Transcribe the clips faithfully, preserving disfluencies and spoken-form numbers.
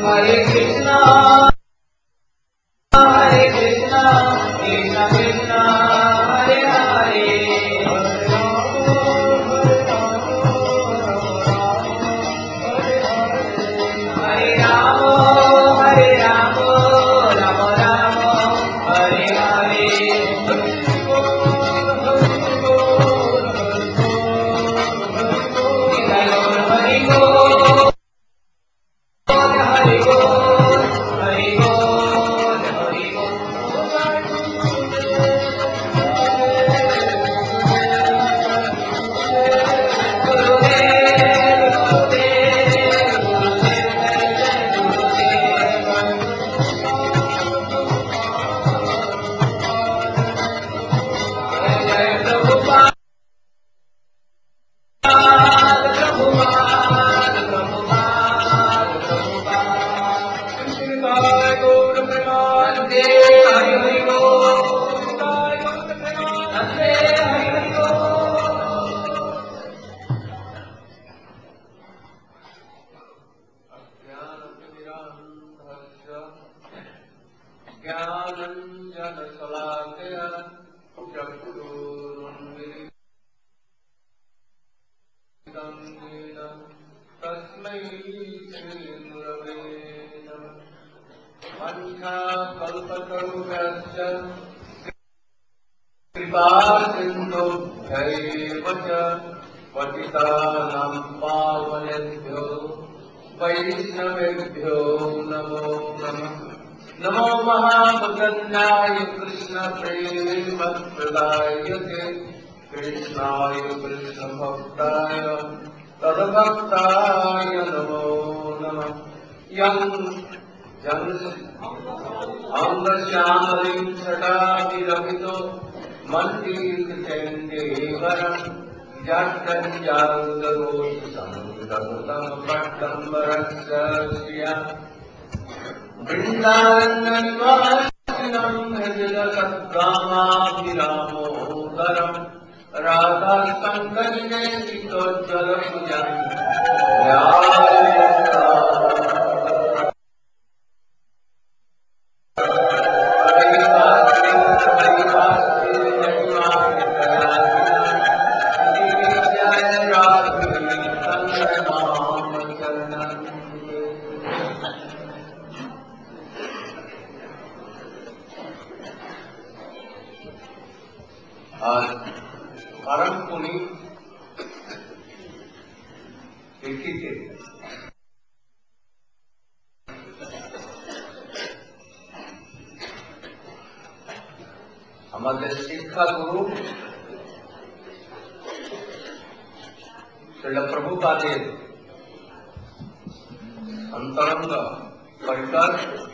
Hare Krishna, Hare Krishna, Krishna Krishna, Hare Hare, Hare Rama, Hare Rama, Rama Rama, Hare Hare. पतितानां पावनेभ्यो वैष्णवेभ्यो नमो नमः। नमो महाभगवन्ताय कृष्ण प्रेमप्रदायते कृष्णाय कृष्णभक्ताय तद्भक्ताय नमो नमः। यं जन अंगश्यामलिं सदाभिरभितो मन्दिरचण्डेवरम् जट्टञ्जागरोत्संगतमपट्टम्बरस्य वृन्दावननिवासिनं हृदयसद्गामाभिरामोदरम् राधासङ्गनिकेतितोज्ज्वलभुजम् परम पुनीत लिखिते हमारे शिक्षा गुरु श्रील प्रभुपादेव अंतरंग परिकर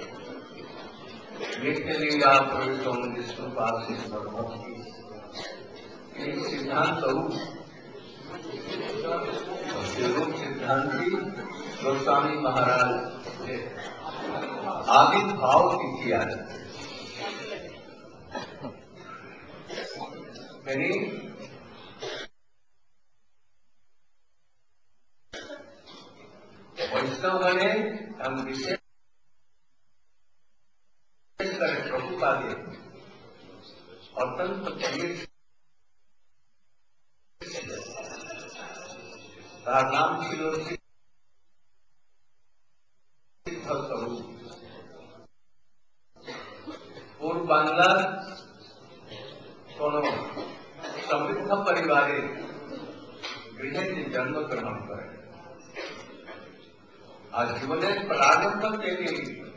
नित्य लीला पुरुषों विष्णुपाद भक्ति एक सिद्धांत रूप रूप सिद्धांति गोस्वामी महाराज ने आदि भाव की किया मैंने वैष्णव बने हम विशेष प्रभुपाद अत्यंत प्रिय তার নাম ছিল সিদ্ধস্বরূপ। পূর্ব বাংলার কোন সমৃদ্ধ পরিবারে গৃহে জন্মগ্রহণ করেন। আর জীবনের প্রারম্ভ থেকে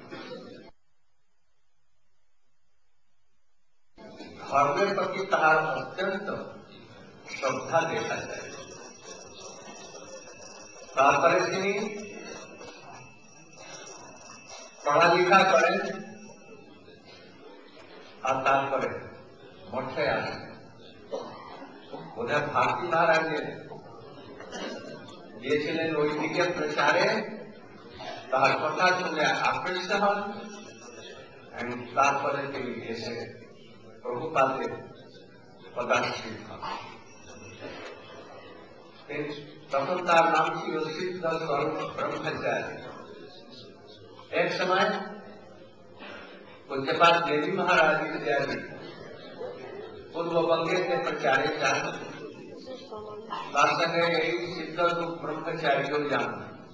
ধর্মের প্রতি তাহার অত্যন্ত শ্রদ্ধা দেখা যায়। তারপরে তিনি পড়ালেখা করেন আর তারপরে মঠে আসেন। বোধহয় ভারতী মহারাজের গিয়েছিলেন ওই দিকে প্রচারে, তার কথা শুনে আকৃষ্ট হন এবং তারপরে তিনি এসে প্রভুপাদের পদাশ্রিত হন। তখন তার নাম ছিল সিদ্ধ স্বরূপ ব্রহ্মচারী। एक समय पूज्यपाद देवी महाराज इत्यादि पूर्व बंगे के प्रचारे जान सिद्ध रूप ब्रह्मचारियों जान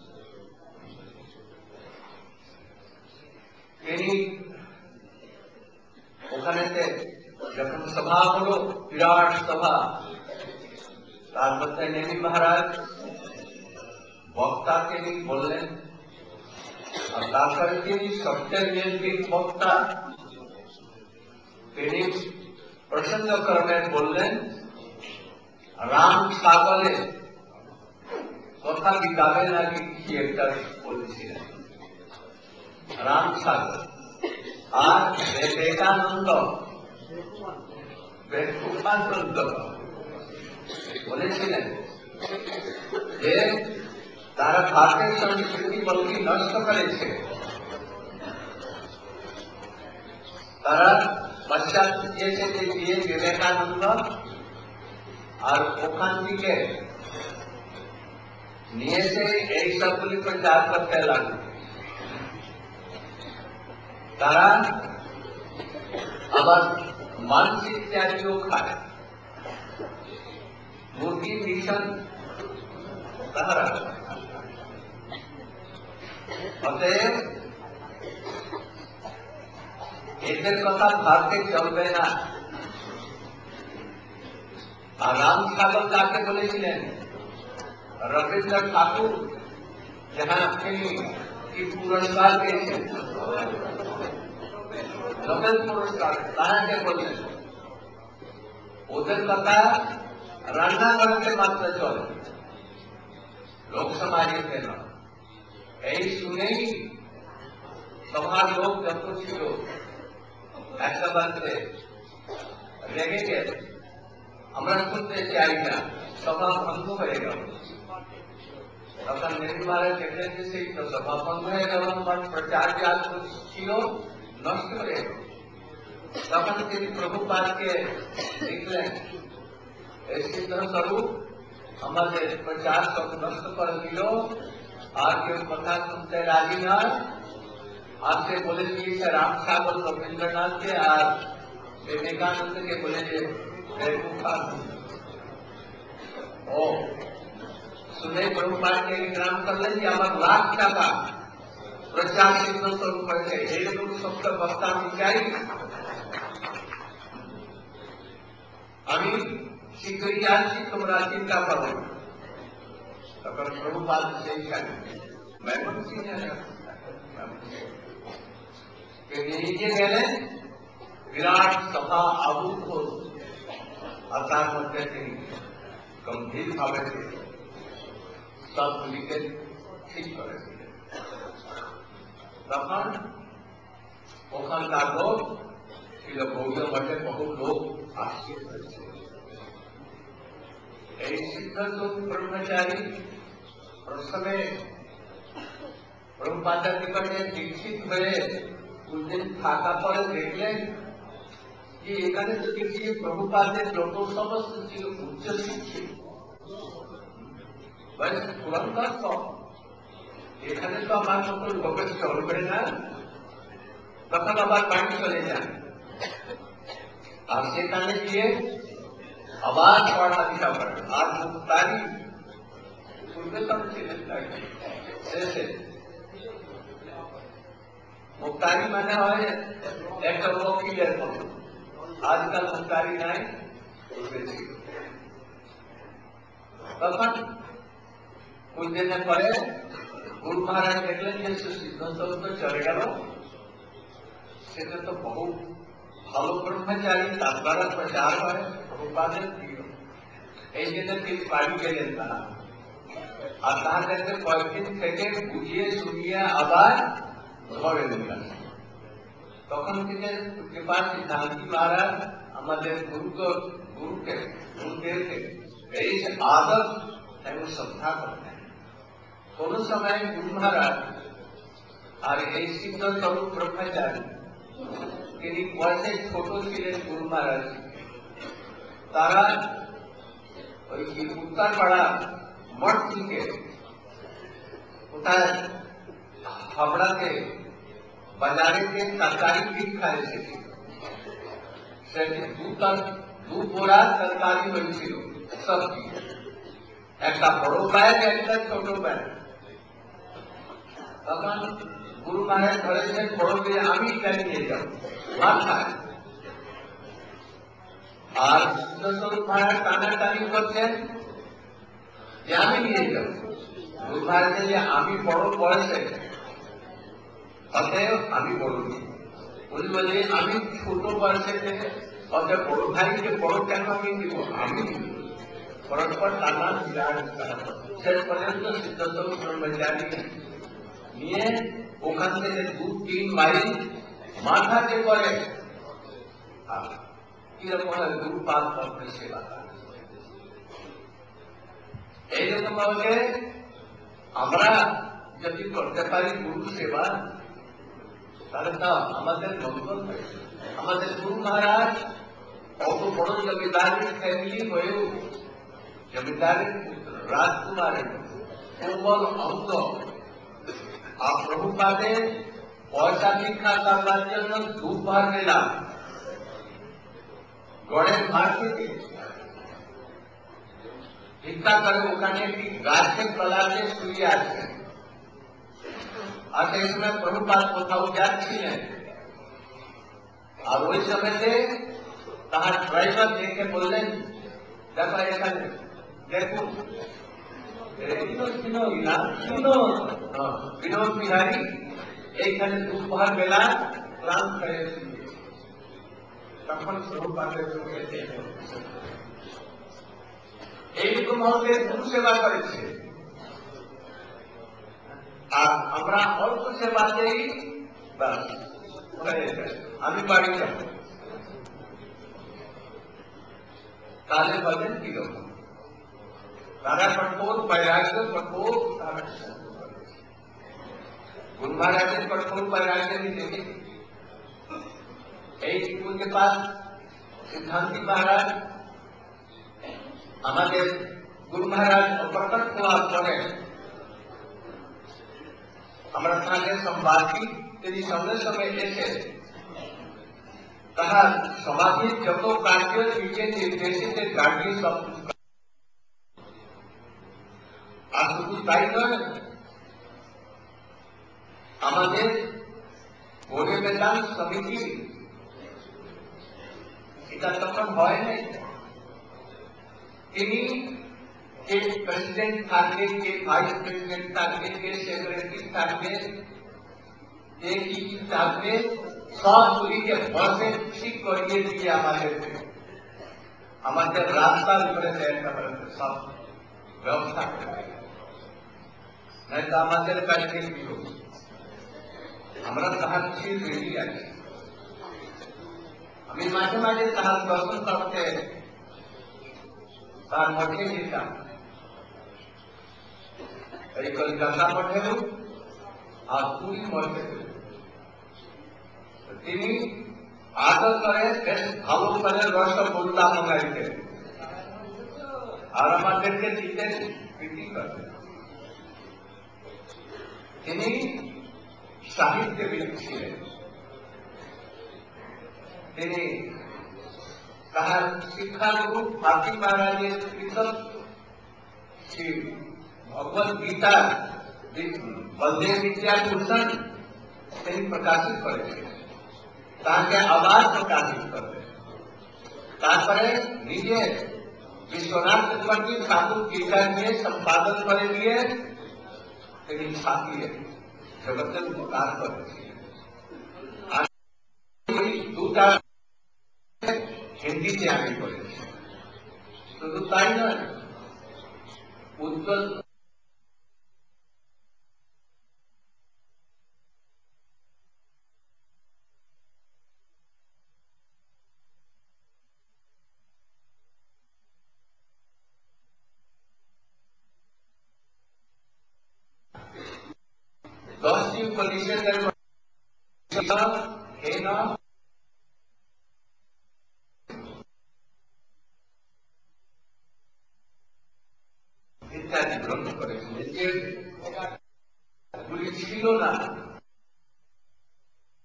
ওখানেতে যখন সভা হলো বিরাট সভা তার মধ্যে নেমি মহারাজ বক্তাকে নিয়ে বললেন আর তারপরে তিনি সবচেয়ে নিয়ন্ত্রিত বক্তা তিনি প্রসঙ্গ করবেন বললেন রাম সাগরে কথা বিকাবে নাকি কি একটা বলেছিলেন রাম সাগর আর বিবেকানন্দ বিবেকানন্দ বলেছিলেন যে তারা ভারতের সংস্কৃতি বলকে নষ্ট করেছে তারা পশ্চাৎ দিয়েছে দিয়ে বিবেকানন্দ আর ওখান থেকে নিয়ে এসে এই সবগুলি প্রচার করতে লাগলো তারা আবার মাংস ইত্যাদিও খায় মুরগি মিশন তাহারা অতএব এদের কথা ভারতে চলবে না আর রাম সাগর কাকে বলেছিলেন রবীন্দ্র ঠাকুর যাহা তিনি কি পুরস্কার পেয়েছেন নোবেল পুরস্কার তাহাকে বললেন ওদের কথা রান্নাঘরতে মাত্র চলে লোক সমাজে কেন এই শুনেই সমাজ লোক যত ছিল একটা বাচ্চে রেগে গেল আমরা শুনতে চাই না সভা ভঙ্গ হয়ে গেল তখন নেহরু মহারাজ দেখলেন যে সেই সভা ভঙ্গ হয়ে গেল আমার প্রচার যা ছিল নষ্ট হয়ে গেল তখন তিনি প্রভুপাদকে লিখলেন এই সিদ্ধ স্বরূপ আমাদের প্রচার সব নষ্ট করে দিল আর কেউ কথা শুনতে রাজি নয় আর সে বলে দিয়েছে রাম সাগর রবীন্দ্রনাথকে আর বিবেকানন্দকে বলে যে ও শুনে প্রভুপাদকে গ্রাম করলেন যে আমার লাখ টাকা প্রচার সিদ্ধ স্বরূপ হয়েছে এইরকম শব্দ বস্তা আমি চাই আমি শীঘ্রই আসছি তোমরা চিন্তা করো তখন প্রভুপাদ সেইখানে নিজে গেলেন বিরাট সভা আবুল হল আর তার মধ্যে তিনি গম্ভীর ভাবে সবগুলিকে ঠিক করেছিলেন তখন ওখানকার লোক ছিল গৌর মঠে বহু লোক আসছে এই সিদ্ধ ব্রহ্মচারী প্রথমে প্রভুপাদের নিকটে দীক্ষিত হয়ে দুদিন থাকা পরে দেখলেন যে এখানে তো দেখছি প্রভুপাদের লোক সমস্ত ছিল উচ্চ শিক্ষিত পুরন্দর সব এখানে তো আমার মতো লোকের চলবে না তখন আবার বাড়ি চলে যান আর সেখানে গিয়ে আবার পড়ালেখা করেন আর মুক্তারি পূর্বে সব ছিলেন শেষে মুক্তারি মানে হয় একটা ওকিলের মতো আজকাল মুক্তারি নাই পূর্বে ছিল তখন कुछ दिन परे गुरु महाराज देखलें যে সিদ্ধান্ত তো চলে গেল সেটা তো বহু ভালো ব্রহ্মচারী তার দ্বারা প্রচার হয় প্রভুপাদের প্রিয় এই জন্য তিনি বাড়ি গেলেন তারা আর তাদেরকে কয়েকদিন থেকে বুঝিয়ে শুনিয়ে আবার ধরে নিলেন তখন থেকে কৃপা সিদ্ধান্তী মহারাজ আমাদের গুরুকে গুরুকে গুরুদেবকে এই আদত এবং শ্রদ্ধা করতেন কোন সময় গুরু মহারাজ আর এই সিদ্ধ স্বরূপ ব্রহ্মচারী তিনি বয়সে ছোট ছিলেন গুরু মহারাজ তারা ওই উত্তর পাড়া মঠ থেকে কোথায় হাবড়াতে বাজারে যে তরকারি ভিক্ষা এসেছে সেটি দু বোরা তরকারি হয়েছিল সবজি, একটা বড় ব্যাগ একটা ছোট ব্যাগ। তখন গুরু মহারাজ ধরেছেন বড় দিয়ে আমি এটা নিয়ে যাব মাথায়, আর সুন্দরস্বরূপ মহারাজ টানাটানি করছেন যে আমি নিয়ে যাব। গুরু মহারাজ যে আমি বড় বয়সে অতএব আমি বড় নিই, বলি বলে আমি ছোট বয়সে অতএব বড় ভাইকে বড় কেন আমি দিব, আমি পরস্পর টানা বিরাট শেষ পর্যন্ত সিদ্ধস্বরূপ ব্রহ্মচারী নিয়ে ওখান থেকে দু তিন মাইল মাথাতে করে কিরকম দুপাত পত্র সেবা। এইরকম ভাবে আমরা যদি করতে পারি গুরু সেবা তাহলে তা আমাদের মঙ্গল হয়। আমাদের গুরু মহারাজ অত বড় জমিদারের ফ্যামিলি হয়েও জমিদারের রাজকুমারের কোমল অঙ্গ আর প্রভুপাদে পয়সা ভিক্ষা করবার জন্য দুবার বেলা গড়ের মার্কেটে ভিক্ষা করে ওখানে একটি গাছের তলাতে শুয়ে আছে। আর সেই সময় প্রভুপাদ কোথাও যাচ্ছিলেন, আর ওই সময়তে তাহার ড্রাইভার দেখে বললেন দেখো এখানে দেখুন বিনোদ বিহারী এইখানে দুপুর বেলা প্রাণ করে। তখন প্রভুপাদের চোখে এইরকম ভাবে গুরু সেবা করেছে। আর আমরা অল্প সেবাতেই আমি বাড়ি যাব, তাহলে বলেন কিরকম তারা কঠোর বৈরাগ্য কঠোর गुरु महाराज ने कठोर वैराग्य भी देखे। उनके पास सिद्धांति महाराज हमारे गुरु महाराज प्रकट हुआ पड़े हमारा संगे संवादी तेरी समय समय ऐसे कहा समाधि जब कार्य नीचे निर्देशित गाड़ी सब आज कुछ ताई नয় আমাদের বনে বেদান্ত সমিতি এটা তখন হয় নাই। তিনি কে প্রেসিডেন্ট থাকবে, কে ভাইস প্রেসিডেন্ট থাকবে, কে সেক্রেটারি থাকবে, কে কি থাকবে, সবগুলিকে বসে ঠিক করিয়ে দিয়ে আমাদেরকে আমাদের রাস্তার উপরে সব ব্যবস্থা করে, নয়তো আমাদের কাছে বিরোধ। আমরা তাহার ঠিক রেডি আছি। আমি মাঝে মাঝে তাহার দর্শন করতে তার মঠে যেতাম, এই কলকাতা মঠেও আর পুরী মঠেও। তিনি আদর করে বেশ ভালো করে রসগোল্লা মঙ্গাইতেন আর আমাদেরকে দিতেন বিক্রি করতেন। তিনি সাহিত্যবিদ ছিলেন। তিনি তাহার শিক্ষাগুরু ফাঁকি মহারাজের কৃষক শ্রী ভগবত গীতা বলদেব বিদ্যাভূষণ তিনি প্রকাশিত করেছিলেন, তাকে আবার প্রকাশিত করতেন। তারপরে নিজে বিশ্বনাথ চক্রবর্তী ঠাকুর গীতা নিয়ে সম্পাদন করে দিয়ে তিনি ছাপিয়ে জগতের উপকার করেছিলেন। দুটা হিন্দিতে আমি করেছি, শুধু তাই নয়, উজ্জ্বল দশটি উপনিষদের হে না ইত্যাদি গ্রহণ করেছিলেন, যেগুলি ছিল না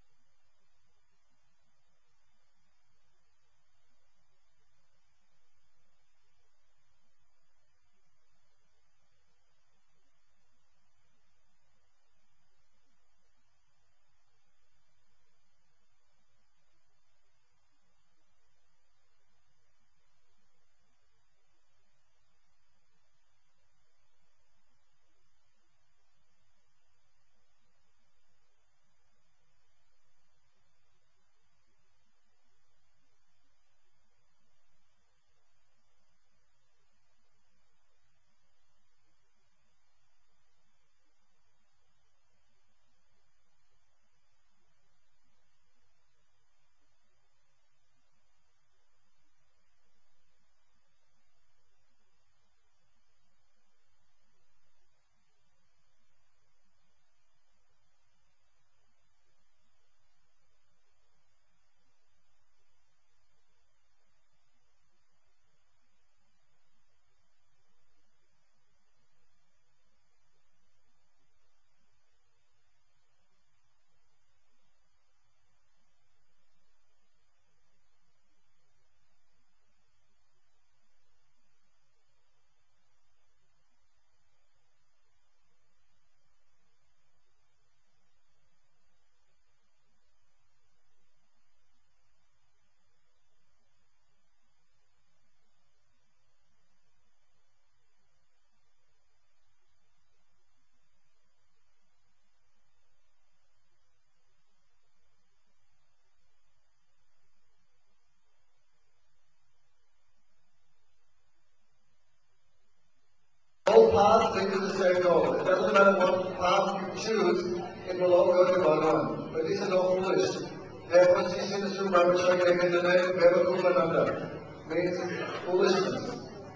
choose, it will all go to Bhagavan. But this is all foolish. Therefore, Sri Sri Sri Brahmacharya gave the name Devakupananda, means foolishness.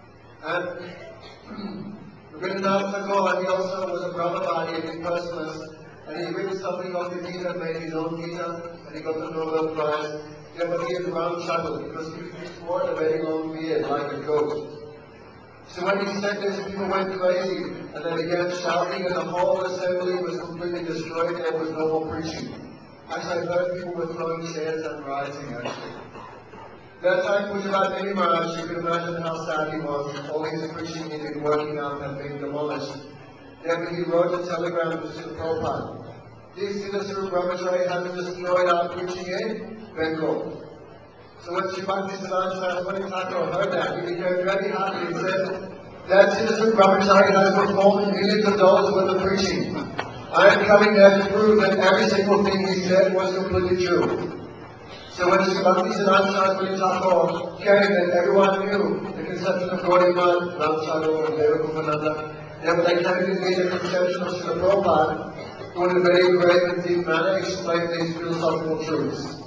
And Rabindranath Tagore, he also was a Brahmavadi, a personalist, and he read something of the Gita, made his own Gita, and he got the Nobel Prize. Yeah, but he had round trouble because he wore a very long beard like a goat. So when he said this, people went crazy and they began shouting, and the whole assembly was completely destroyed. There was no more preaching. Actually, I heard people were throwing chairs and rising, actually. That time, Pujabhat Mini Maharaj, you can imagine how sad he was. All his preaching he'd been working out had been demolished. Then he wrote a telegram to Srila Prabhupada. This Siddhaswara Brahmacharya has destroyed our preaching in Bengal. So when Srimati Siddhanta Saraswati Thakur heard that, he became very happy. He said, that Siddhaswara Brahmacharya has performed millions of dollars worth of preaching. I am coming there to prove that every single thing he said was completely true. So when Srimati Siddhanta Saraswati Thakur came and everyone knew the conception of Gaudiya, Ramacharya, and Devakupananda, then when they came to see the conception of Srila Prabhupada, who in a very great and deep manner explained these philosophical truths.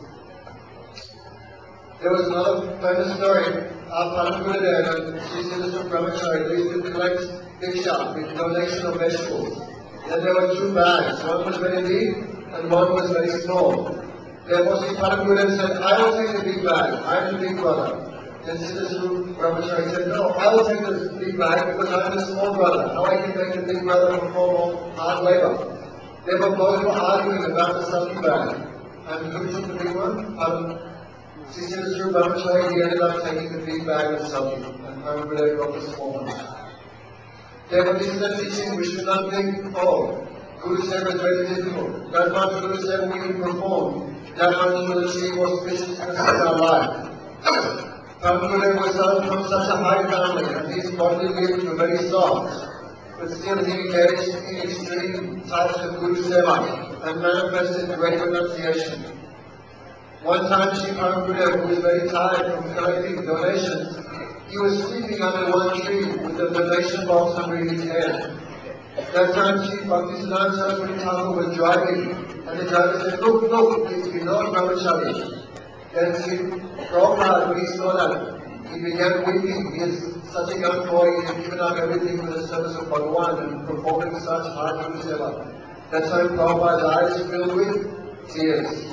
There was another famous story of Param Gurudev and Sri Siddhaswara Brahmacharya. They used to collect diksha, the donation of vegetables. Then there were two bags. One was very big and one was very small. Therefore, Sri Param Gurudev said, I will take the big bag. I am the big brother. Then Siddhaswara Brahmacharya said, no, I will take the big bag because I am the small brother. How I can make the big brother perform all hard labor? They were both arguing about the second bag. And who took the big one? Param Sri Siddhaswara Brahmacharya, he ended up taking the big bag of sabji, and Param Gurudev got the small one. Therefore, this is a teaching we should not think, oh, Guru Seva is very difficult. That much Guru Seva we can perform. That much we will achieve auspiciousness in our life. Param Gurudev was from such a high family, and his bodily limbs were very soft. But still he engaged in extreme types of Guru Seva and manifested great renunciation. One time, Sri Param Gurudev, who was very tired from collecting donations, he was sleeping under one tree with the donation box under his head. That time, Sri Bhaktisiddhanta Saraswati Thakur was driving, and the driver said, look, look, it's Vinod Brahmacharya. Then Sri Prabhupada, when he saw that, he began weeping. He is such a young boy, he had given up everything for the service of Bhagavan and performing such hard Guru Seva. That time, Prabhupada's eyes filled with tears.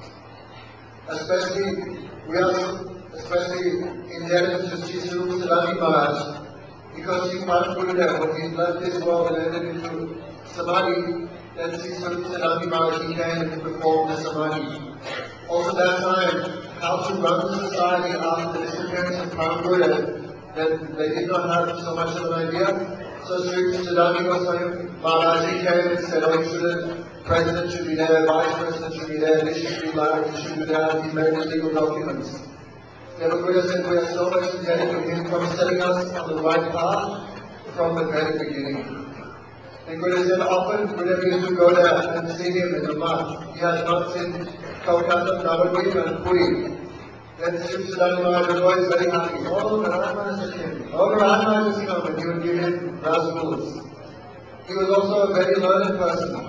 Especially, we are especially indebted to Sri Swarup Siddhanta Maharaj, because Sri Param Gurudev, when he left this world and entered into Samadhi, then Sri Swarup Siddhanta Maharaj, he came and performed the Samadhi. Also that time, how to run the society after the disappearance of Param Gurudev, that they did not have so much of an idea. So Sri Siddhanta Goswami Maharaj, he came and said, oh, the president should be there, vice president should be there, this should be like, this should be there, he made the legal documents. Therefore, Buddha said we are so much indebted to him for setting us on the right path from the very beginning. And Buddha said often Buddha used to go there and see him in the mud. He had not seen Kolkata, Navadvip and Puri. Then Sri Siddhanta Maharaj was always very happy. Oh, the Rahman is here. Oh, the Rahman is come, and he would give him rascals. He was also a very learned person.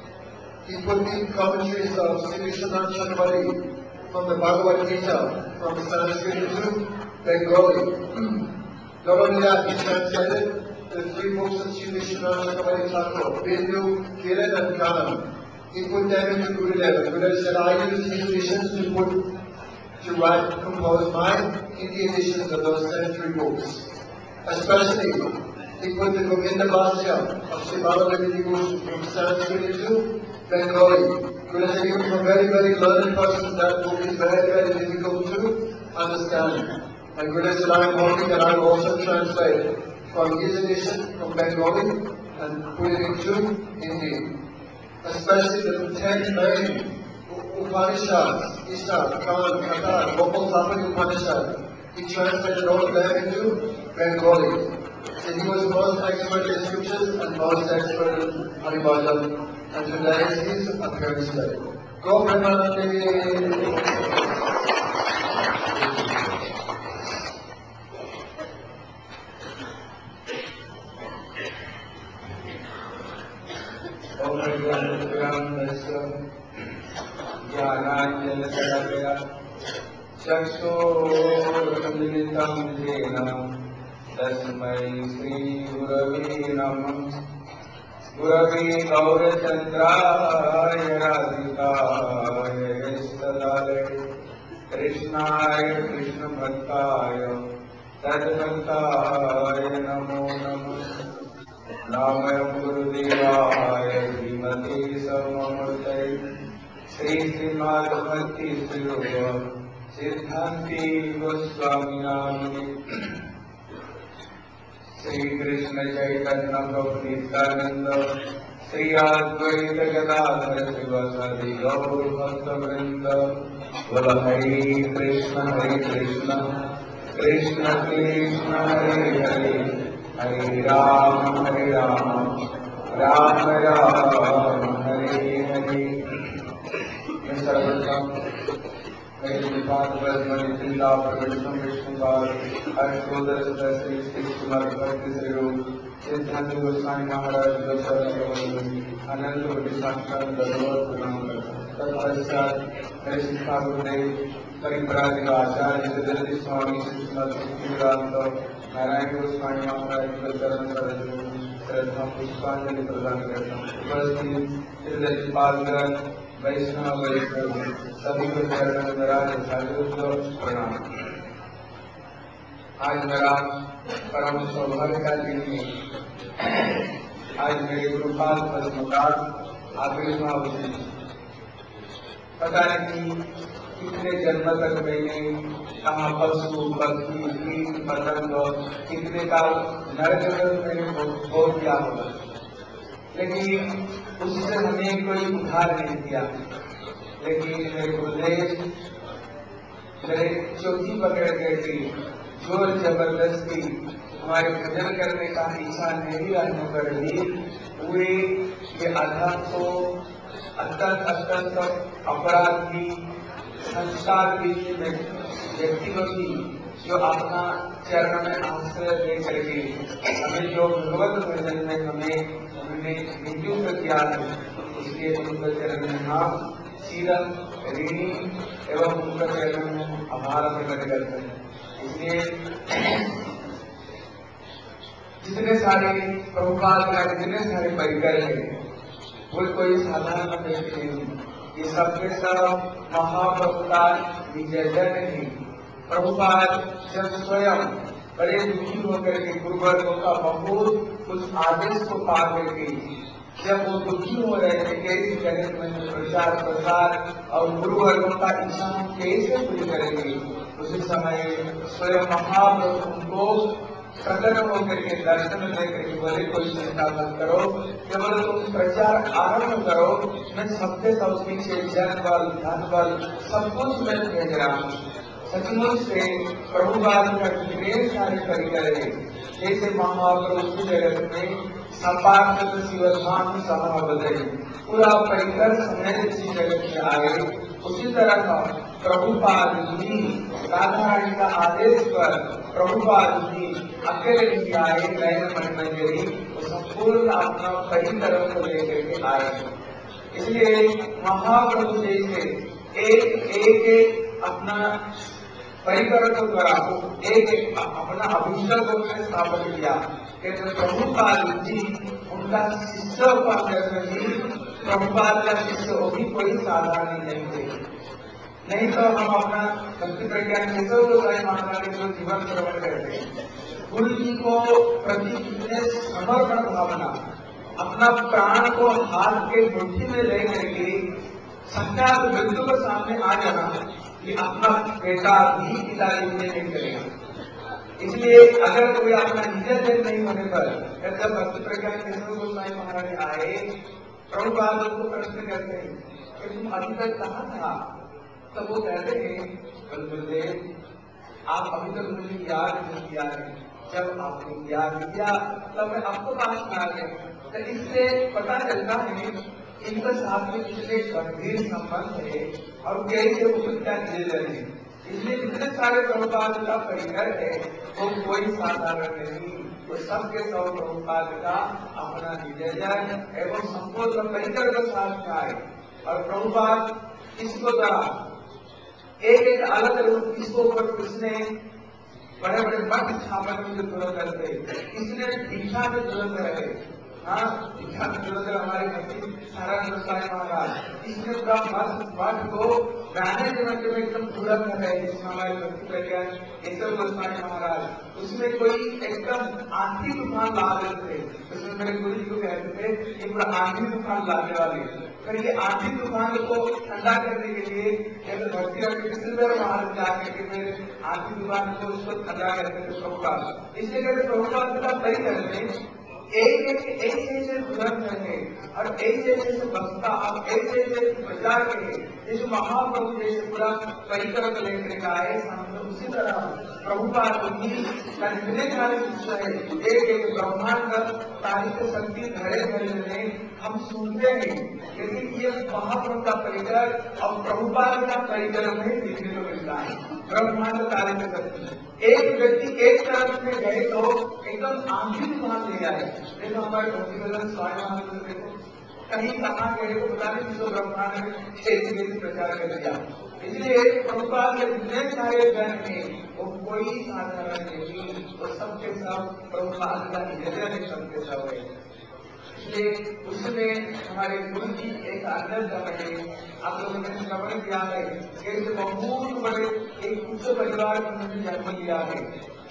He put the commentaries of Sri Vishwanath Chakravarti from the Bhagavad Gita from Sanskrit into Bengali. Not only that, he translated the three books of Sri Vishwanath Chakravarti Thakur, Bindu, Kiran and Kanam. He put them into Gurudev. Gurudev said, I use these editions to put to write, compose my Hindi editions of those same three books. Especially, he put the Govinda Bhashya of Sri Baladevi from Sanskrit into Bengali. Gurudev said, even for very, very learned persons, that book is very, very difficult to understand. And Gurudev said, I am hoping that I will also translate from his edition from Bengali and put it into Hindi. Especially the ten main Upanishads, Isha, Khan, Katha, Gopal Sapani Upanishad. He translated all of them into Bengali. So he was most expert in scriptures and most expert in Haribhajan. And today is his appearance day. Go Premanande! Oh my God. ज्ञानाञ्जनशलाकया चक्षुरुन्मिलितं येन तस्मै श्रीगुरवे नमः। गुरवे गौरचन्द्राय राधिकाय सदालय कृष्णाय कृष्णभक्ताय तद्भक्ताय नमो नमः। नमो गुरुदेवाय श्रीमते सममूर्तये श्री श्रीमद्भक्ति स्वरूप सिद्धान्ति गोस्वामी नामिने श्री कृष्ण चैतन्य प्रभु नित्यानंद श्री अद्वैत गदाधर शिवासादि गौर भक्त वृंद। बोल हरे कृष्ण हरे कृष्ण कृष्ण कृष्ण हरे हरे हरे राम हरे राम राम राम हरे हरे। मैं सर्वप्रथम मेरे निपात वर्तमान जिला प्रवेशम विष्णुपाल हर्षोदर श्री श्री श्रीमद् भक्ति स्वरूप सिद्धांत गोस्वामी महाराज अनंत कोटि साक्षात भगवत प्रणाम तत्पश्चात मेरे शिक्षा गुरुदेव परिव्राजक आचार्य जगदीश स्वामी श्रीमद भक्तिवेदांत नारायण गोस्वामी महाराज के चरण सरोज श्रद्धा पुष्पांजलि प्रदान करता हूँ। उपस्थित श्रीपालगण वैष्णव वैष्णव सभी को मेरा प्रणाम। आज मेरा परम सौभाग्य का दिन है। आज मेरे गुरुपाद पद्मकार आविर्भाव दिन। पता नहीं कितने जन्म तक मैंने कहा पशु पक्षी कीट पतंग कितने का नरक मैंने भोग किया होगा, लेकिन उससे हमें कोई उद्धार नहीं किया। लेकिन मेरे गुरुदेव मेरे चौथी पकड़ गए थे, जोर जबरदस्ती हमारे भजन करने का इच्छा नहीं रहने पर भी वे ये अधर्म को अत्यंत अत्यंत अपराधी संस्कार व्यक्तियों की जो अपना चरण में आश्रय दे करके हमें जो भगवत भजन में हमें उन्होंने नियुक्त किया है, इसलिए उनके चरण में हम सीरम ऋणी एवं उनके चरण में आभार प्रकट करते हैं। इसलिए जितने सारे प्रभुपाद का जितने सारे परिकर हैं वो कोई साधारण व्यक्ति नहीं, ये सबके सब महाप्रभु का निजन नहीं। प्रभुपाद जब स्वयं बड़े दुखी होकर के गुरुवर्गों का बहुत कुछ आदेश को पा करके जब वो दुखी हो रहे थे कैसे जगत में प्रचार प्रसार और गुरुवर्गों का इच्छा हम कैसे पूरी करेंगे, उसी समय स्वयं महाप्रभु उनको प्रकट होकर के दर्शन देकर के बोले कोई चिंता मत करो, केवल तुम प्रचार आरंभ करो, मैं सबके सब पीछे जन बल धन बल सब कुछ मैं भेज रहा हूँ। सचमुच से प्रभुपाद का कितने सारे परिकर है, जैसे महाप्रभु की जगत में संपाद शिवधाम सभा बदली पूरा परिकर समेत इसी जगत में आए, उसी तरह का प्रभुपाद जी राधा रानी का आदेश पर प्रभुपाद जी अकेले नहीं आए, नयन मनमंजरी संपूर्ण अपना परिकर को लेकर के आए। इसलिए महाप्रभु जैसे एक एक अपना परिकर को करा एक अपना अभिषेक को स्थापित किया। कहते प्रभुपाद जी उनका शिष्य प्रभुपाद का शिष्य वो भी कोई साधारण नहीं थे। नहीं तो हम अपना भक्ति प्रज्ञान केशव गोसाई महाराज के जो जीवन श्रवण करते हैं, गुरु जी को प्रति कितने समर्पण भावना, अपना प्राण को हाथ के मुट्ठी में ले करके संख्यात मृत्यु के सामने आ जाना, ये अपना बेटा भी पिताजी में नहीं करेगा। इसलिए अगर कोई अपना निज जन नहीं होने पर जब भक्ति प्रज्ञान केशव गोसाई महाराज आए, प्रभुपाद उनको प्रश्न करते हैं कि तुम अभी तक कहाँ था? तब वो कहते हैं गुरुदेव आप अभी तक मुझे याद नहीं किया है, जब आपने याद किया तब मैं आपको पास में आ गया। तो इससे पता चलता है इनके साथ में कितने गंभीर संबंध है और कैसे उसका दिए जाए। इसलिए जितने सारे प्रभुपाद का परिकर है वो कोई साधारण नहीं, वो सबके सब प्रभुपाद का अपना निजन एवं संपूर्ण परिकर का साथ आए। और प्रभुपाद इसको द्वारा एक एक अलग अलग इसको ऊपर उसने बड़े बड़े मठ स्थापन में जो जरूरत करते, इसने दीक्षा में जरूरत रहे, हाँ दीक्षा में जरूरत है हमारे भक्ति सारानंद गोस्वामी महाराज, इसने पूरा मठ मठ को गाने के मध्य में एकदम पूरा कर रहे हैं। हमारे भक्ति प्रज्ञान केशव गोस्वामी महाराज उसमें कोई एकदम आंधी तूफान ला देते, उसमें मेरे गुरु जी को कहते थे ये पूरा आंधी तूफान लाने वाले, फिर ये आंधी तूफान को ठंडा करने के लिए जैसे भक्ति कृष्णदेव महाराज जाकर के फिर आंधी तूफान को उसको ठंडा करते थे प्रभुपाद। इसलिए कहते प्रभुपाद का परिकर में एक एक एक ऐसे ग्रंथ है और एक ऐसे से बसता और एक ऐसे प्रचार के जैसे महाप्रभु जैसे पूरा परिक्रम लेकर आए सामने, उसी तरह प्रभुपाद की इतने सारे शिष्य है, एक एक ब्रह्मांड साहित्य शक्ति धरे धरे में हम सुनते हैं, लेकिन ये महाप्रभु का परिकर और प्रभुपाद का परिकर में देखने को मिलता है। ब्रह्मांड साहित्य शक्ति एक व्यक्ति एक तरफ में गए तो एकदम आंधी तूफान ले आए, देखो हमारे भक्तिवेदांत स्वामी महाराज देखो कहीं कहाँ गए तो पता नहीं किसको ब्रह्मांड में खेती प्रचार कर दिया। इसलिए प्रभुपाद के जितने सारे जन हैं वो कोई साधारण नहीं, वो सबके सब प्रभुपाद का निवेदन है, सबके सब है। इसलिए उसमें हमारे गुरु जी एक आनंद रहे, आप लोगों ने श्रवण किया है कैसे बहुत बड़े एक उच्च परिवार में उन्होंने जन्म लिया है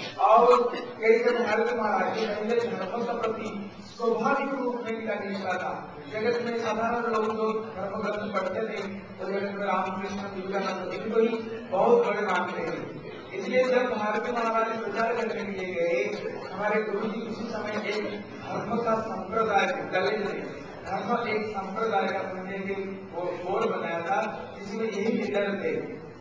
और कैसे भारत महाराज के पहले धर्म का प्रति स्वाभाविक रूप में इनका निष्ठा था। जगत में साधारण लोग जो धर्म ग्रंथ पढ़ते थे तो जगत में रामकृष्ण विवेकानंद इनको ही बहुत बड़े मानते हैं। इसलिए जब भारत महाराज प्रचार करने के लिए गए, हमारे गुरु जी उसी समय एक धर्म का संप्रदाय गले में धर्म एक संप्रदाय का बनने के बोर्ड बनाया था, जिसमें यही लीडर थे।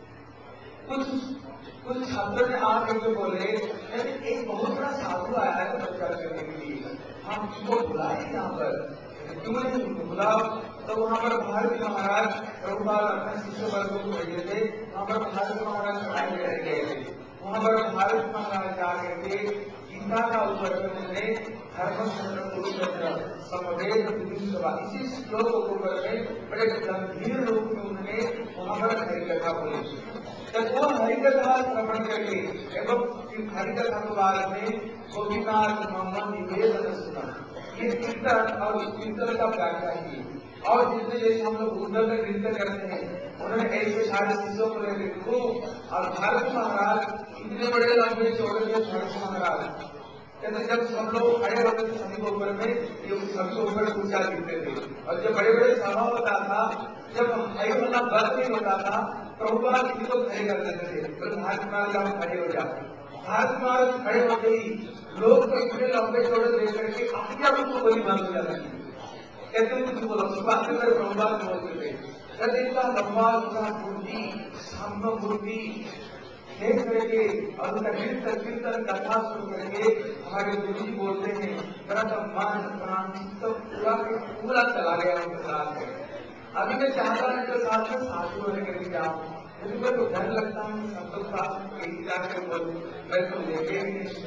कुछ कुछ छात्रों ने आके जो बोले एक बहुत बड़ा साधु आया है प्रचार करने के लिए, हम उसको बुलाए यहाँ पर, क्यों नहीं उनको बुलाओ। तो वहाँ पर भारत महाराज प्रभुपाद अपने शिष्य वर्गों को भेजे थे, वहाँ पर भारत महाराज चढ़ाई रह गए थे। वहाँ पर भारत महाराज जाकर के गीता का उपवर्तन ने धर्मचंद्र कुरुक्षेत्र समवेद विदुषवा इसी श्लोक को ऊपर में बड़े गंभीर रूप में उन्होंने वहाँ पर हरिकथा बोली। जब वो हरिकथा श्रवण करके एवं हरिकथा के बारे में गोपीनाथ मोहम्मद निवेदन सुना, ये कीर्तन और कीर्तन का व्याख्या की और जितने जैसे हम लोग उद्धव में नृत्य करते हैं उन्होंने ऐसे सारे शिष्यों को लेकर खूब, और भारत महाराज इतने बड़े लंबे चौड़े थे भारत महाराज कहते जब सब लोग खड़े होते थे सभी के ऊपर में ये सभी के ऊपर ऊंचा गिरते थे, और जब बड़े बड़े सभा होता था जब खड़े होना बंद नहीं होता था प्रभुपाद किसी को खड़े कर देते थे, तो भारत महाराज हम खड़े हो जाते। भारत महाराज खड़े होते ही लोग तो इतने लंबे चौड़े देख करके अपने आप उनको गोली बंद हो जाती है, कहते कुछ बोलो बात में प्रभुपाद बोलते थे, कहते इतना लंबा पूरा मूर्ति सामने मूर्ति देख करके और उनका कीर्तन कीर्तन कथा सुन करके हमारे गुरु जी बोलते हैं मेरा तो मन प्राण तो पूरा पूरा चला गया उनके साथ में। अभी मैं चाहता हूँ कि साथ में साधु होने के लिए जाऊँ, लेकिन मेरे को डर लगता है सब लोग साथ में जाकर बोलूँ, मैं तो लेके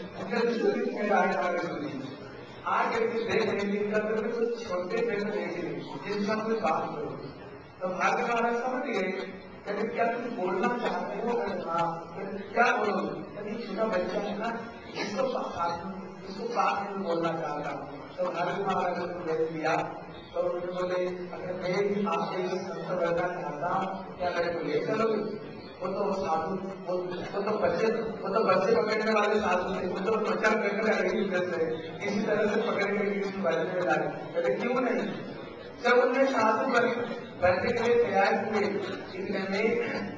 नहीं आए हमारे गुरु जी आगे देख रहे कुछ छोटे पेड़ देखे जिनका कोई बात करो, तो भाग्य महाराज समझ गए कहते क्या तुम बोलना चाहते हो? हाँ। क्या बोलो? यदि छोटा बच्चा है ना इसको इसको बात में बोलना चाहता हूँ, तो भाग्य महाराज को भेज दिया। तो उन्होंने बोले अगर मैं भी आपसे संत बनना चाहता हूँ क्या मेरे को ले चलोगे? वो तो साधु वो, वो तो बच्चे वो तो बच्चे पकड़ने वाले साधु थे, वो तो बच्चा पकड़ने वाले ही थे, इसी तरह से पकड़ के किसी बजने में डाले। कहते क्यों नहीं? जब उन्हें साधु बनने के लिए तैयार हुए, इतने में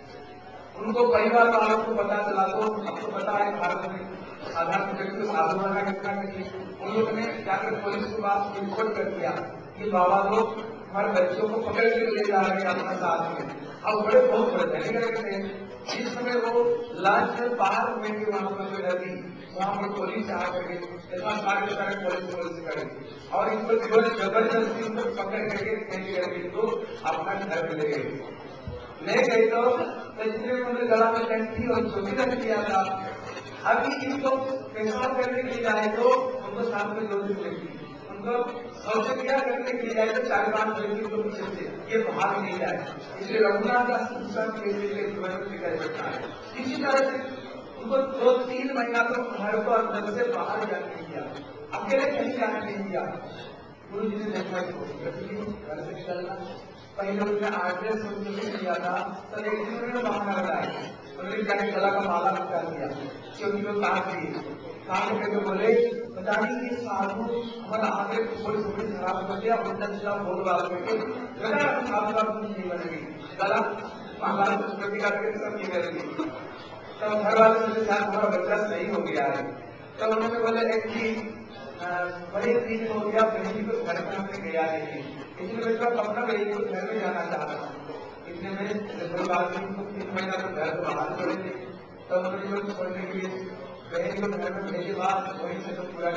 उनको परिवार वालों को पता चला, तो आपको पता है भारत में साधारण व्यक्ति को साधु बनना कितना कठिन। उन लोगों ने जाकर पुलिस के पास रिपोर्ट कर दिया कि बाबा लोग हमारे बच्चों को पकड़ के ले जा रहे हैं अपना साथ में, और बड़े बहुत बड़े करके थे। जिस समय वो लाश में बाहर हुए थे वहां पर नदी, वहां पर पुलिस आ करके सारे सारे पुलिस पुलिस करे और इनको जबरदस्ती उनको पकड़ करके खेल करके तो अपना घर ले गए। ले गए तो जितने उन्होंने गला में कंठी और चोटी रख दिया था, अभी इनको पेशाब करने के लिए जाए तो उनको साथ में दो दिन लगती, उनको मतलब शौचक्रिया करने के लिए जाए तो चार पांच व्यक्ति को पीछे से ये बाहर नहीं जाए, इसलिए रघुनाथ दास दूसरा निकल जाता है। इसी तरह से उनको दो तीन महीना तो घर को अंदर से बाहर जाने नहीं दिया, अकेले कहीं जाने नहीं दिया। गुरु जी ने देखा घर से निकलना, पहले उन्होंने आर्डर समझ नहीं किया था, तो एक दिन उन्होंने बहाना बनाया, उन्होंने जाके गला का माला निकाल दिया, क्योंकि वो काट दिए, काट करके बोले पता नहीं ये साधु हमारा आगे थोड़ी थोड़ी खराब कर दिया, उल्टा सीधा बोल बात करके गला साधु का नहीं बनेगी, गला माला प्रति काट के सब ये करेगी। तो घर वाले सोचे यार हमारा बच्चा सही हो गया है, तो उन्होंने बोले एक चीज बड़े दिन हो गया, बहनी को घर में हमने गया नहीं, इसलिए बेटा अपना बहनी को घर में जाना चाहता हूँ। इतने में कोई बात नहीं, तीन महीना तो घर बाहर छोड़े थे, तो उन्होंने जो छोड़ने के लिए बहनी को घर में भेजे बाद वहीं से तो पूरा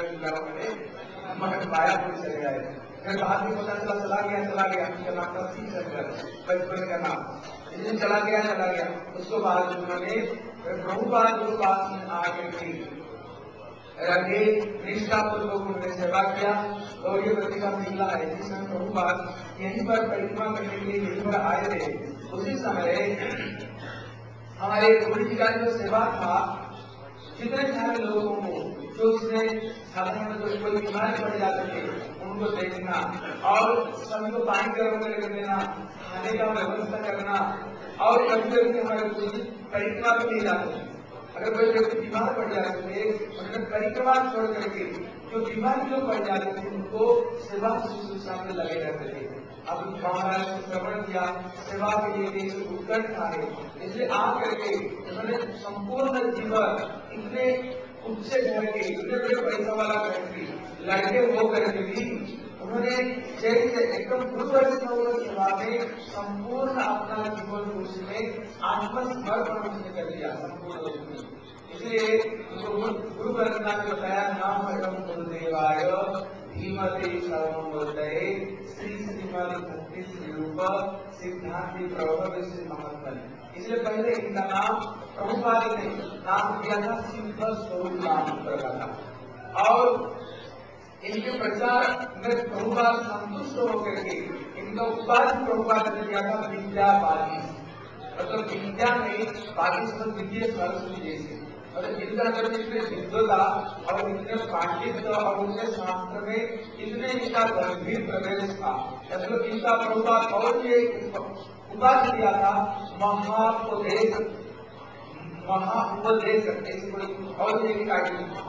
मैंने मायापुर चले गए। फिर बाद में पता चला चला गया चला गया उनका नाम था सी शंकर, बचपन का नाम, जिस दिन चला गया चला गया। उसको बाद उन्होंने प्रभुपाद जो पास में आकर रंगे निष्ठापूर्वक उन्होंने सेवा किया। गौरीवती का मेला है जिसमें प्रभुपाद यहीं पर परिक्रमा करने के लिए यहीं पर आए थे। उसी समय हमारे गुरु जी का जो सेवा था, जितने सारे लोगों को जो उसमें साधारण जो कोई बीमारी पड़ जाते थे उनको देखना और सभी को पानी गर्म करके देना, खाने का व्यवस्था करना। और कभी कभी हमारे गुरु जी परिक्रमा भी नहीं जाते, अगर कोई व्यक्ति बीमार पड़ जाते थे उन्होंने परिक्रमा छोड़ करके जो बीमार लोग पड़ जाते थे उनको सेवा शुश्रूषा में लगे रहते थे। अब महाराज ने श्रवण किया, सेवा के लिए देश उत्कट था, इसलिए आ करके उन्होंने संपूर्ण जीवन इतने उच्च घर के इतने बड़े पैसा वाला घर के लड़के हो करके भी उन्होंने जैसे एकदम गुरु वैष्णव सेवा में संपूर्ण अपना जीवन उसमें आत्मसमर्पण उसने कर दिया संपूर्ण। इसलिए गुरु वंदना ने बताया नाम परम गुरुदेवाय धीमते सर्वोदय श्री श्रीमद भक्ति स्वरूप सिद्धांति प्रभव श्री महात्मा। इसलिए पहले इनका नाम प्रभुपाद ने नाम दिया था सिद्ध स्वरूप नाम रखा था। और इनके प्रचार में प्रभुपाद संतुष्ट होकर के इनका उपाधि प्रभुपाद ने दिया था विद्यावादी, मतलब विद्या में बाकी विद्या सरस्वती जैसे, मतलब इनका अंदर इतने विद्वता और इतने पांडित्य और उनके शास्त्र में इतने इनका गंभीर प्रवेश था, मतलब इनका प्रभुपाद और ये उपाधि दिया था महाउपदेश, महाउपदेश और एक टाइटल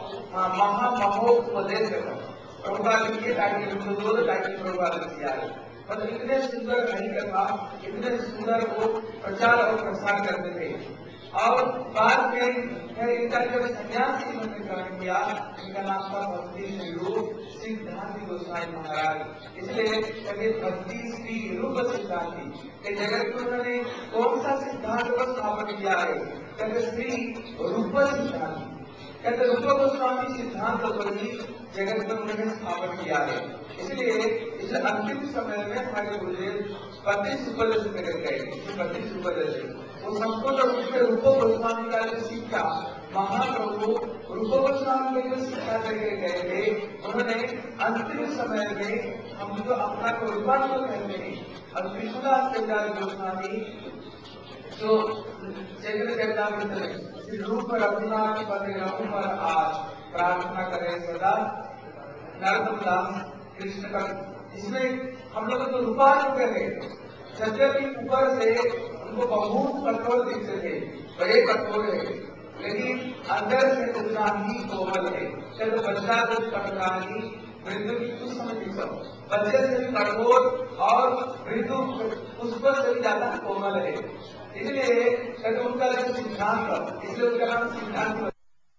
महामहोपदेश प्रभुपाद के टाइटल में दो टाइटल प्रभुपाद ने दिया है। मतलब इतने सुंदर हरि कथा, इतने सुंदर वो प्रचार और प्रसार करते थे। और बाद में इनका जब सन्यासी उन्होंने ग्रहण किया, इनका नाम था भक्ति श्री रूप सिद्धांति गोस्वामी महाराज। इसलिए कभी भक्ति श्री रूप सिद्धांति के जगत में उन्होंने कौन सा सिद्धांत को स्थापन किया है, कहते श्री रूप सिद्धांत, कहते रूप गोस्वामी सिद्धांत को ही जगत में उन्होंने स्थापन किया है। इसलिए इस अंतिम समय में हमारे गुरुदेव बत्तीस उपदेश कर गए, बत्तीस उपदेश वो संपूर्ण रूप में रूप गोस्वामी का जो शिक्षा महाप्रभु रूप गोस्वामी का जो शिक्षा करके गए थे, उन्होंने अंतिम समय में हम जो अपना को रूपांतर कहते हैं, अब कृष्णदास चंद्र गोस्वामी जो चैतन्य चरितामृत में श्री रूप रघुनाथ पद रहूं पर आज प्रार्थना करें सदा नरोत्तम दास कृष्ण का, इसमें हम लोग तो रूपांतर करें, यद्यपि ऊपर से उनको बहुत कठोर दिखते थे, बड़े कठोर है, लेकिन अंदर से उतना ही कोमल है। चलो बच्चा को कठोरानी मृत्यु की कुछ समझ नहीं, बच्चे से भी कठोर और मृत्यु उस पर से भी ज्यादा कोमल है। इसलिए कहते उनका जो सिद्धांत, इसलिए उनका नाम सिद्धांत,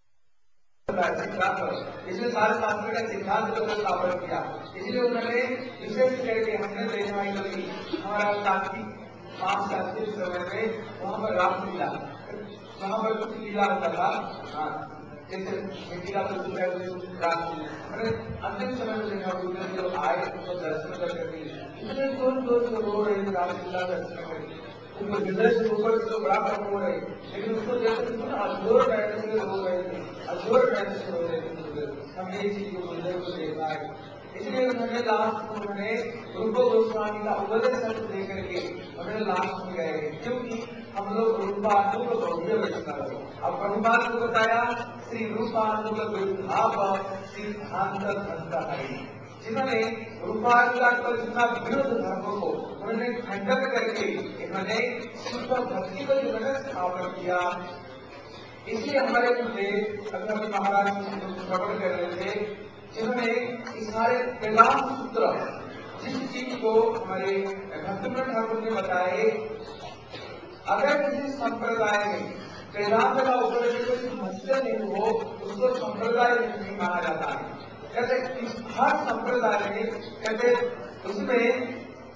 इसलिए सारे शास्त्र का सिद्धांत को स्थापन किया। इसलिए उन्होंने विशेष करके हमने देखा है कि हमारा कार्तिक मास कार्तिक समय में वहाँ पर रामलीला, वहाँ पर कुछ लीला होता था, हाँ जैसे लीला रामलीला अंतिम समय में देखा जो आए तो दर्शन करके इतने दूर दूर से रो रहे रामलीला दर्शन करके, उनको हृदय से ऊपर से बड़ा हो रहे, लेकिन उसको देखते अजोर बैठे से रो रहे थे, अजोर बैठे से रो रहे थे। हम ये चीज को हृदय को देखा है, इसलिए उन्होंने लास्ट में उन्होंने रूप गोस्वामी का उपदेश दे करके उन्होंने लास्ट में गए, क्योंकि हम लोग रूपानुग भव्य वैष्णव। अब प्रभुपाद को बताया श्री रूपानुग विरुद्धाप सिद्धांत धर्मधारी, जिन्होंने रूपानुग पर जितना विरुद्ध धर्म को उन्होंने खंडन करके इन्होंने शुद्ध भक्ति को जिन्होंने स्थापन किया। इसलिए हमारे मुझे अभी महाराज श्रवण कर रहे थे, जिन्होंने इस सारे वेदांत सूत्र जिस चीज को हमारे भक्तिवृंद ठाकुर ने बताए, अगर किसी संप्रदाय में वेदांत का उपदेश कोई समस्या नहीं हो उसको संप्रदाय नहीं माना जाता है। कहते हर संप्रदाय में कहते उसमें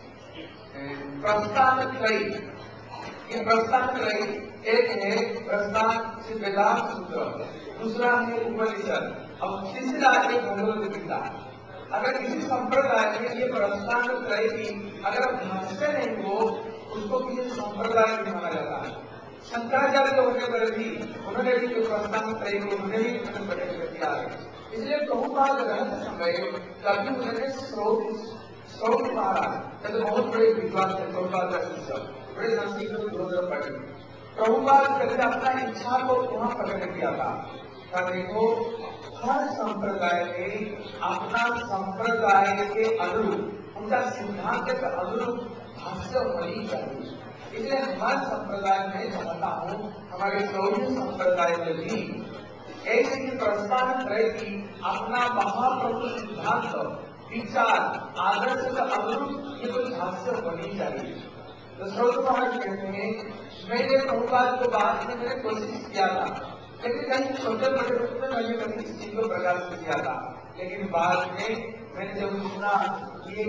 प्रस्थान त्रयी, ये प्रस्थान त्रयी, एक है प्रस्थान वेदांत सूत्र, दूसरा है उपनिषद, अब तीसरा है भगवद गीता। अगर किसी संप्रदाय में ये प्रस्थान त्रयी की अगर भाष्य नहीं हो उसको किसी संप्रदाय में माना जाता है। शंकराचार्य होने पर भी उन्होंने भी जो प्रस्थान त्रयी को उन्होंने भी प्रकट किया है। इसलिए प्रभुपाद रहते समय कभी उन्होंने श्रोत श्रोत महाराज जैसे बहुत बड़े विद्वान थे, प्रभुपाद बड़े संस्कृत पढ़े, प्रभुपाद कभी अपना इच्छा को वहां प्रकट किया था। देखो हर संप्रदाय में अपना संप्रदाय के अनुरूप उनका सिद्धांत के अनुरूप भाष्य होनी चाहिए। इसलिए हमारे संप्रदाय में चाहता हूँ हमारे गौरी संप्रदाय में भी ऐसे ही प्रस्थान त्रय की अपना महाप्रभु सिद्धांत विचार आदर्श का अनुरूप ये कोई भाष्य होनी चाहिए। तो श्रोत महाराज कहते हैं मैंने प्रभुपाद को बाद में मैंने कोशिश किया था, लेकिन कहीं छोटे बड़े रूप में मैंने कभी इस चीज को प्रकाशित किया था, लेकिन बाद में मैंने जब सुना ये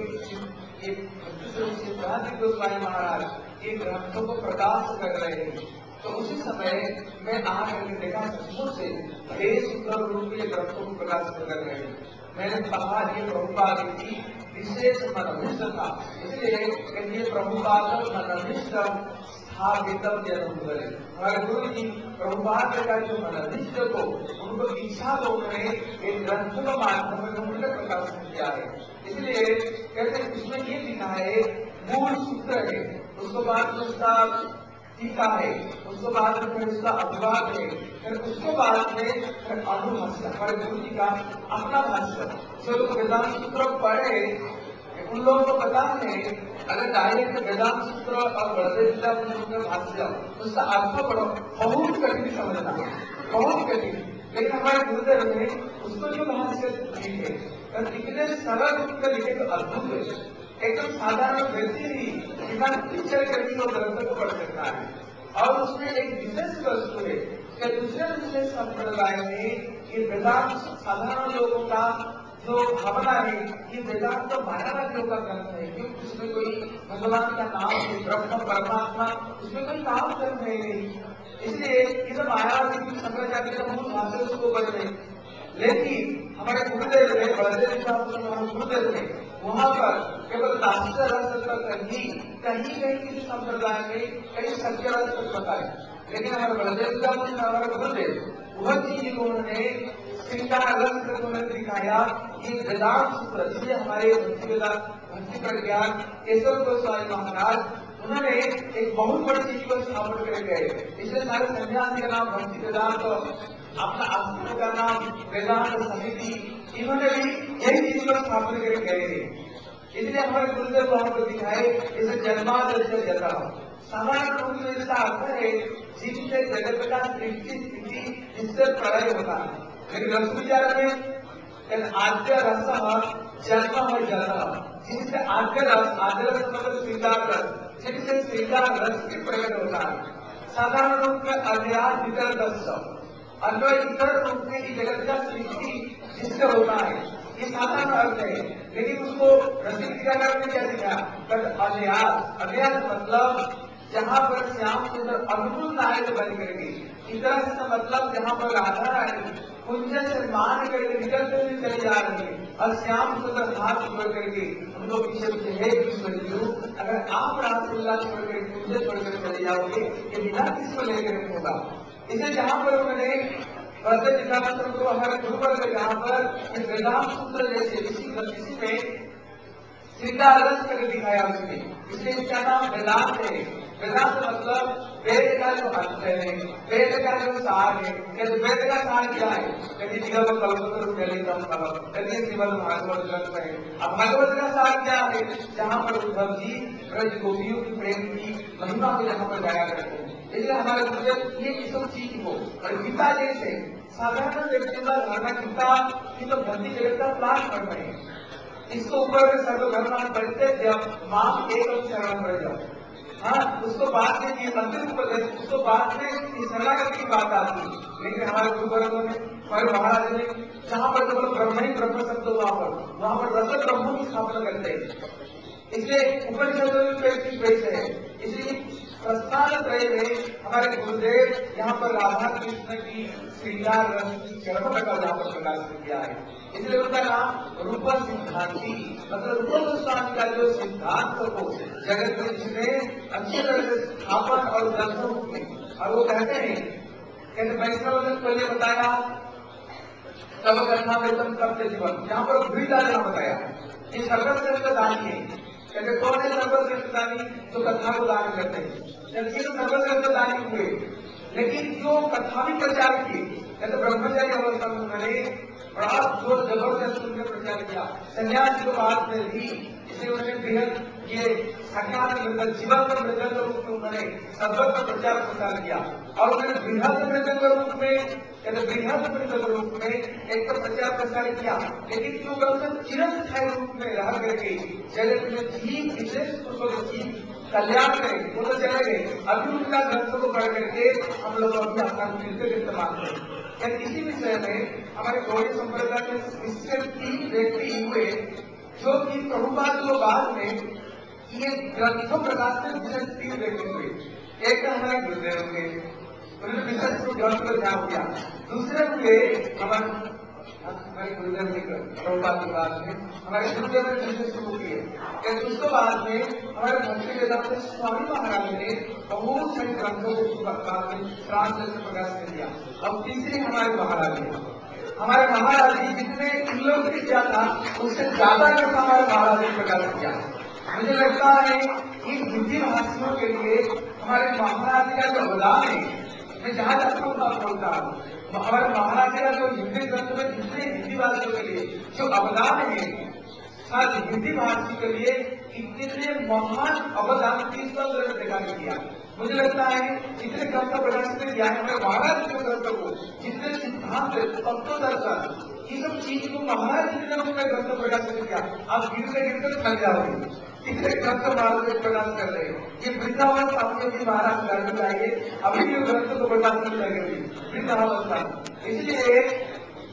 सिद्धांत गोस्वामी महाराज ये ग्रंथों को प्रकाश कर रहे हैं, तो उसी समय मैं आकर के देखा सचमुच से बड़े सुंदर रूप में ग्रंथों को प्रकाशित कर रहे हैं। मैंने कहा ये प्रभुपाद की विशेष मनोनिष्ठ था, इसलिए ये प्रभुपाद मनोनिष्ठ स्थापित करे। हमारे गुरु जी प्रभुपाद का जो मनोनिष्ठ को उनको इच्छा को उन्होंने एक ग्रंथ के माध्यम में उन्होंने प्रकाशित किया है। इसलिए कहते उसमें ये लिखा है मूल सूत्र है, उसको बाद में उसका टीका है, उसको बाद में फिर उसका अनुवाद है, फिर उसके बाद में फिर अनुभाष्य हमारे गुरु जी का अपना भाष्य। जो लोग वेदांत सूत्र पढ़े उन लोगों को पता है अगर डायरेक्ट वेदांत सूत्र और बलदेव भाष्य उसका अर्थ पढ़ो बहुत कठिन समझना, बहुत कठिन, लेकिन हमारे गुरुदेव ने उसको जो भाष्य लिखे इतने सरल रूप में लिखे तो अद्भुत है। एकदम साधारण व्यक्ति ही बिना पिक्चर करके वो ग्रंथ को पढ़ सकता है। और उसमें एक विशेष वस्तु है कि दूसरे दूसरे संप्रदाय में ये वेदांत साधारण लोगों का जो भावना है ये वेदांत तो मायावादियों का ग्रंथ है, क्योंकि उसमें कोई भगवान का नाम है, ब्रह्म परमात्मा उसमें कोई नाम कर्म है नहीं, इसलिए ये सब मायावादी की शंकराचार्य का मूल भाषा उसको बदले। लेकिन हमारे गुरुदेव ने बलदेव गुरुदेव ने वहां पर केवल दास्य रस तक ही कहीं कहीं किसी संप्रदाय में कई सत्य रस तक बताए, लेकिन हमारे बलदेव का हमारे गुरुदेव वह चीज को उन्होंने श्रृंगार रस तक उन्होंने दिखाया। ये वेदांत सूत्र जिसमें हमारे भक्ति वेदांत भक्ति प्रज्ञान केशव गोस्वामी महाराज उन्होंने एक बहुत बड़ी चीज को स्थापन कर गए। इसलिए सारे सन्यासी का नाम भक्ति वेदांत, अपना आश्रम का नाम वेदांत समिति, इन्होंने भी यही चीज को स्थापन कर गए थे। इसलिए हमारे गुरुदेव को हमको दिखाए इसे जन्माद्य जता साधारण रूप में इसका अर्थ है जिससे जगत का सृष्टि स्थिति जिससे प्रलय होता है, लेकिन रस विचार में आद्य रस जन्म है जल, जिससे आद्य रस आद्य रस मतलब श्रृंगार रस, जिससे श्रृंगार रस की प्रकट होता है। साधारण रूप में अज्ञान वितर रस अन्वय इतर रूप में जगत का सृष्टि जिससे होता है, ये साधारण अर्थ है, लेकिन उसको रसिक टीकाकार ने क्या दिखा अभ्यास। अभ्यास मतलब जहाँ पर श्याम सुंदर अनुकूल नायक बन करके, इतर से मतलब जहाँ पर राधा रानी कुंज से मान करके निकलते हुए चले जा रही है और श्याम सुंदर हाथ छोड़ करके उनको पीछे पीछे है ईश्वरियों, अगर आप रासलीला छोड़ करके कुंज छोड़ कर चले जाओगे ये बिना किसको लेकर होगा। इसे जहाँ पर उन्होंने बढ़ते दिखाना को हमारे गुरुवर्ग यहाँ पर इस वेदांत सूत्र जैसे इसी इसी में श्रृंगार रस करके दिखाया उसने, इसलिए इसका नाम वेदांत है। वेदांत मतलब वेद का जो अर्थ है, वेद का जो सार है। कहते वेद का सार क्या है? कहते जीवन कल्पतरु ललितम कलम, कहते श्रीमद् भागवत ग्रंथ है। अब भागवत का सार क्या है? जहाँ पर उद्धव जी ब्रज गोपियों की प्रेम की महिमा को यहाँ पर गाया करते हैं। इसलिए हमारे गुरुदेव ये सब चीज को और गीता जैसे साधारण व्यक्ति का धारणा गीता की तो भक्ति जगत का प्लान कर रहे हैं। इसको ऊपर में सर्वधर्मान परित्यज्य मां एकम शरणं व्रज, हाँ उसको बाद में ये अंतिम उपदेश, उसको बाद में शरणागति की बात आती। लेकिन हमारे गुरुवर्गों ने, हमारे महाराज ने जहाँ पर केवल ब्रह्म ही ब्रह्म शब्द वहां पर वहां पर रस ब्रह्म की स्थापना करते हैं। इसलिए उपनिषदों में पैंतीस वैसे है। इसलिए प्रस्थान त्रय में हमारे गुरुदेव यहाँ पर राधा कृष्ण की श्रृंगार रस की चरणों का यहाँ पर प्रकाशित किया है। इसलिए उनका नाम रूप सिद्धांति, मतलब रूप गोस्वामी का जो सिद्धांत को जगत में जिसने अच्छी तरह से स्थापन और ग्रंथों में, और वो कहते हैं कहते वैष्णव ने पहले बताया तब कथा वेतन करते जीवन, यहाँ पर भूल डालना बताया ये सर्वश्रेष्ठ दानी है। कहते कौन है सर्वश्रेष्ठ दानी? जो कथा को दान करते हैं, जबकि तो सर्वश्रेष्ठ दानी हुए। लेकिन जो कथा भी प्रचार की, कहते ब्रह्मचारी अवस्था में उन्होंने बड़ा जो जबरदस्त उन्होंने प्रचार किया। सन्यास के बाद में भी इसे उन्होंने बेहद ये सन्यास जीवन का मृदंग रूप में उन्होंने सर्वत्र प्रचार प्रसार किया। और उन्होंने बृहद मृदंग रूप में कहते बृहद मृदंग रूप में एक तो प्रचार प्रसार किया, लेकिन जो ग्रंथ चिरस्थायी रूप में रह करके जगत में जीव विशेष पुरुषों के जीव कल्याण में वो तो चले गए। अभी उनका ग्रंथों को पढ़ करके हम लोग अभी अपना फिर इस्तेमाल करें। इसी विषय में हमारे गौड़ी संप्रदाय में इससे तीन व्यक्ति हुए जो कि प्रभुपाद को बाद में ये ग्रंथों प्रकाश में विशेष तीन व्यक्ति हुए। एक हमारे गुरुदेव हुए, उन्होंने विशेष ग्रंथ को ध्यान दिया। दूसरे हुए हमारे हमारे गुरुदेव ने प्रभुपाद के बाद में हमारे गुरुदेव ने विशेष शुरू किए। उसके बाद में हमारे भक्ति वेदांत स्वामी महाराज ने बहुत सारे ग्रंथों को बाद में ट्रांसलेशन प्रकाश कर दिया। अब तीसरे हमारे महाराज ने, हमारे महाराज जी जितने इन लोग ने किया था उससे ज्यादा ग्रंथ हमारे महाराज ने प्रकाश किया। मुझे लगता है इन हिंदी भाषियों के लिए हमारे महाराज का जो अवदान है, मैं जहाँ जाता हूँ बात बोलता हूँ, हमारे महाराज का जो हिंदी ग्रंथ में जितने हिंदी भाषियों के लिए जो अवदान है, आज हिंदी भाषी के लिए इतने महान अवदान तीस ग्रंथ देखा किया। मुझे लगता है जितने ग्रंथ प्रकाशित किया है हमारे महाराज के ग्रंथों को, जितने सिद्धांत तत्व दर्शन ये सब चीज को महाराज जी ने उनका ग्रंथ प्रकाशित किया। आप गिरते गिरते थक जाओगे, कितने ग्रंथ महाराज प्रकाश कर रहे हैं। ये वृंदावन स्वामी जी महाराज घर में जाइए, अभी भी ग्रंथ को प्रकाशित करेंगे वृंदावस्था। इसलिए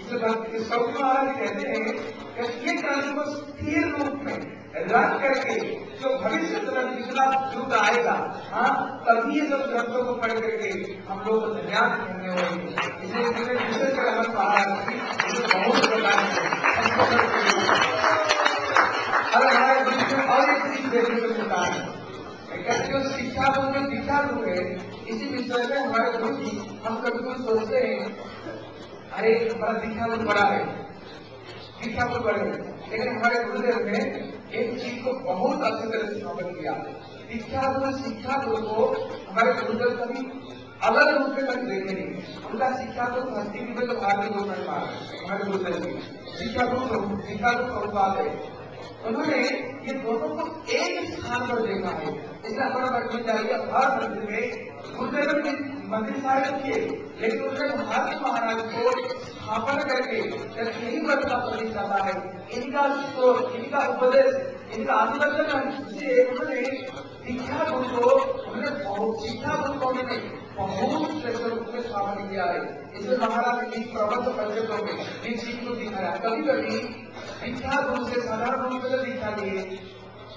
स्वामी महाराज कहते हैं कि ये ग्रंथ को स्थिर रूप में रख करके जो भविष्य जितना युग आएगा, हाँ तभी ये सब ग्रंथों को पढ़ करके हम लोग को ध्यान करने होंगे। इसलिए विशेषकर हम महाराज की बहुत प्रकार और हमारे बीच में और एक चीज देखने को मिलता है, कहते जो शिक्षा को जो दीक्षा रूप है, इसी विषय में हमारे गुरु जी हम कभी कुछ सोचते हैं, अरे हमारा दीक्षा को बड़ा है, दीक्षा को बड़े, लेकिन हमारे गुरुदेव ने एक चीज को बहुत अच्छी तरह से समझ किया। दीक्षा को शिक्षा को हमारे गुरुदेव कभी अलग रूप में कभी देखे नहीं। उनका शिक्षा को भक्ति में तो भारतीय लोग नहीं मार हमारे गुरुदेव की शिक्षा को शिक्षा को प्रभुपाद है। उन्होंने ये दोनों को एक स्थान पर देखा है। इसलिए हमारा रखना चाहिए हर मंदिर में गुरुदेव के मंदिर सारे किए, लेकिन उन्होंने भारत महाराज को स्थापना करके यही वर्ग का प्रतिष्ठा है। इनका तो इनका उपदेश, इनका अनुदर्शन से उन्होंने शिक्षा गुरु को उन्होंने बहुत शिक्षा गुरु को उन्होंने बहुत श्रेष्ठ रूप में स्थापना किया है। इसलिए महाराज की प्रबंध पंचकों में इस चीज को दिखाया। कभी कभी शिक्षा गुरु से साधारण रूप में दीक्षा लिए,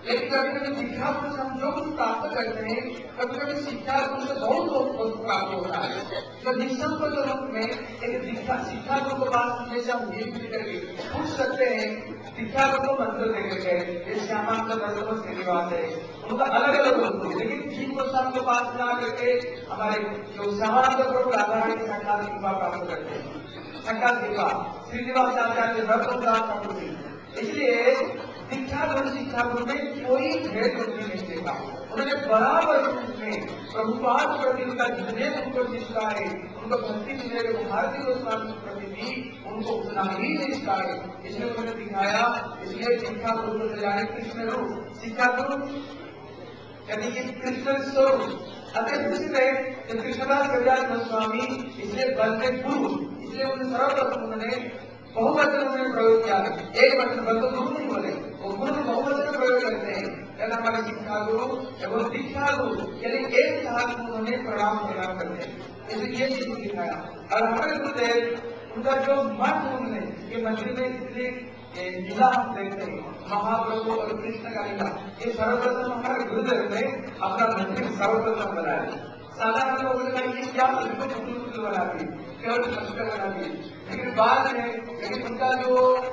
लेकिन कभी कभी शिक्षा गुरु से हम जो कुछ प्राप्त करते हैं, कभी कभी शिक्षा गुरु से बहुत बहुत प्राप्त होता है। तो निःशंक के रूप में एक दीक्षा शिक्षा गुरु को पास जैसे हम धीरे धीरे करके पूछ सकते हैं, शिक्षा गुरु को मंत्र दे देते हैं, जैसे श्यामानंद दत्त श्रीनिवास है, उनका अलग अलग रूप है, लेकिन जीव गोस्वामी को पास ना करके हमारे जो श्यामानंद प्रभु राधा रानी साक्षात कृपा प्राप्त करते हैं, साक्षात कृपा श्रीनिवास आचार्य प्रभु। इसलिए शिक्षा गुरु शिक्षा गुरु में कोई भेद उन्होंने नहीं देखा, उन्होंने बराबर रूप में प्रभुपाद प्रति उनका जितने उनको निष्ठा है, उनको भक्ति मिलेगा भारतीय गोस्वामी के प्रति भी उनको उतना ही निष्ठा है, इसलिए उन्होंने दिखाया। इसलिए शिक्षा गुरु को सजाए कृष्ण रूप, शिक्षा गुरु यानी कि कृष्ण स्वरूप अत्यंत इसलिए कृष्णदास कविराज गोस्वामी इसलिए बनते गुरु, इसलिए उन्हें सर्वप्रथम उन्होंने बहुवचन उन्होंने प्रयोग किया। एक वचन बल तो गुरु नहीं बोले, वो गुरु बहुवचन प्रयोग करते हैं, यानी हमारे शिक्षा गुरु एवं दीक्षा गुरु, यानी एक साथ उन्होंने प्रणाम प्रणाम करते हैं। इसलिए ये चीज दिखाया। और हमारे गुरुदेव उनका जो मठ उन्होंने ये मंदिर में इसलिए लीला हम देखते हैं, महाप्रभु और कृष्ण का लीला, ये सर्वप्रथम हमारे गुरुदेव ने अपना मंदिर सर्वप्रथम बनाया। साधारण लोगों ने कहा ये क्या बिल्कुल पुतल पुतल बना दी, केवल पुस्तक बना दी, लेकिन बाद में लेकिन उनका जो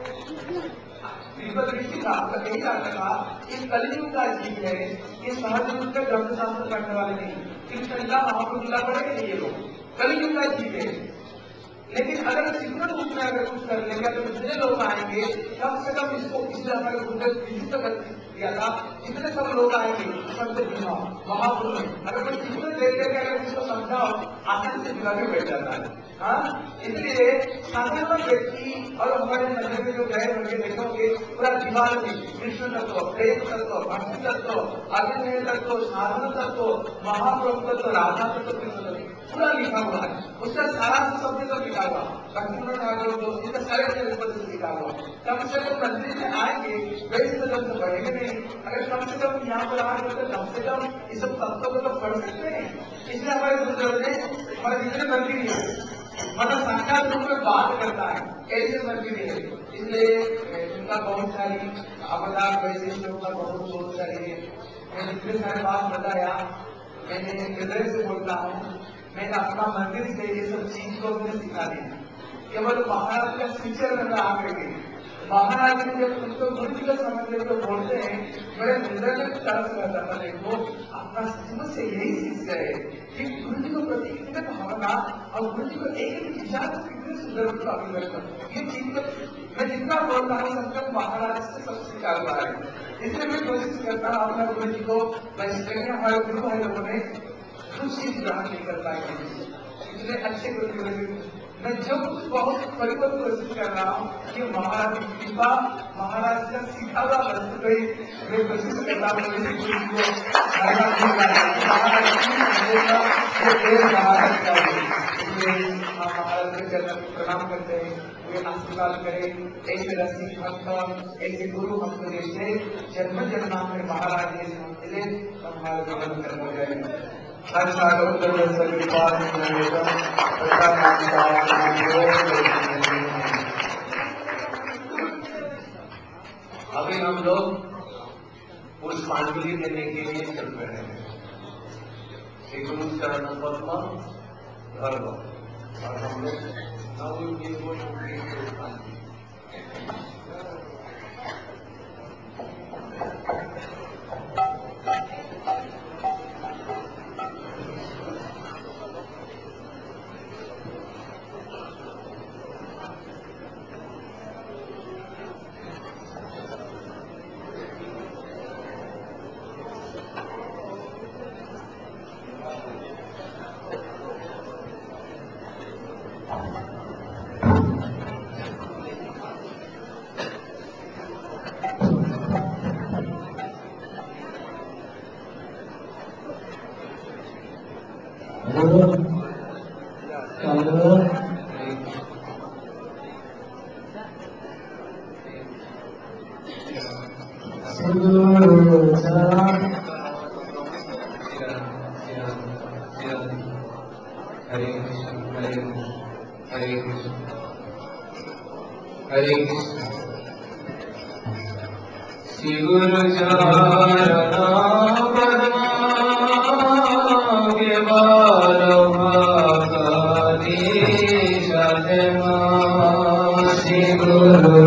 तिब्बत ऋषि था उनका यही कहता था कि कलियुग का जीव है, ये सहज रूप से ग्रंथ शास्त्र करने वाले नहीं, कृष्ण लीला महाप्रभु लीला पढ़ेंगे ये लोग, कलियुग का जीव है। लेकिन अगर शिक्षण रूप में अगर कुछ कर लेंगे तो जितने लोग आएंगे कम से कम इसको इसलिए हमारे गुरुदेव विशिष्ट कर दिया था, जितने सब लोग आएंगे सबसे दिखाओ महापुरुष में अगर कोई चित्र देख देकर अगर इसको समझाओ आसानी से दिला के बैठ जाता है। हाँ, इसलिए साधारण व्यक्ति और हमारे मंदिर में जो गए होंगे देखोगे पूरा दीवार में कृष्ण तत्व, प्रेम तत्व, भक्ति तत्व, अभिनय तत्व, साधन तत्व, महाप्रभु तत्व, राधा तत्व, कृष्ण तत्व पूरा लिखा हुआ है, उसका सारा शब्द तो लिखा हुआ, भक्ति ठाकुर दोस्ती का सारे शब्द से लिखा हुआ। कम से कम मंदिर में आएंगे वैसे तो जब पढ़ेंगे नहीं, अगर कम से कम यहाँ पर आएंगे तो कम से कम इस सब तत्व को तो पढ़ सकते हैं। इसलिए हमारे गुरुदेव ने हमारे जितने मंदिर है मतलब साक्षात रूप में बात करता है ऐसे मंदिर है, इसलिए उनका बहुत सारी अवतार वैसे उनका बहुत बहुत सारी है। मैंने जितने सारे बात बताया मैंने हृदय से बोलता हूँ, मैंने अपना मंदिर से ये सब चीज को अपने सिखा दी। केवल महाराज का शिक्षण में आ गए, महाराज ने जब उनको गुरु जी का समझ तो बोलते हैं, मेरे हृदय में तरस रहता था, देखो अपना जीवन से यही शिष्य है कि गुरु जी को प्रति कितने भावना और गुरु जी को एक एक विचार कितने सुंदर उनको अभिव्यक्त, ये चीज मैं जितना बोलता हूँ सबसे महाराज से सब सीखा हुआ है। इसलिए मैं कोशिश करता हूँ अपना गुरु जी को, मैं हमारे गुरु भाई लोगों ने कुछ चीज ग्रहण नहीं कर पाएंगे, इसलिए अच्छे गुरु मैं जो कुछ बहुत परिवर्तन कोशिश कर रहा हूँ कि महाराज की कृपा, महाराज का सीखा हुआ वस्तु पे मैं कोशिश करता हूँ महाराज का इसलिए हम महाराज के चरण प्रणाम करते हैं, वे आशीर्वाद करें ऐसे रसिक भक्त ऐसे गुरु हमको जैसे जन्म जन्मांतर महाराज जैसे हम मिले तो हमारा जीवन कर्म हो जाएगा। अभी हम लोग पुष्पांजलि देने के लिए चल रहे हैं, श्री गुरु चरण पद्म धर्म और हम लोग नव की पुष्पांजलि गुरु चरण पद्म केवल भक्ति सजन श्री गुरु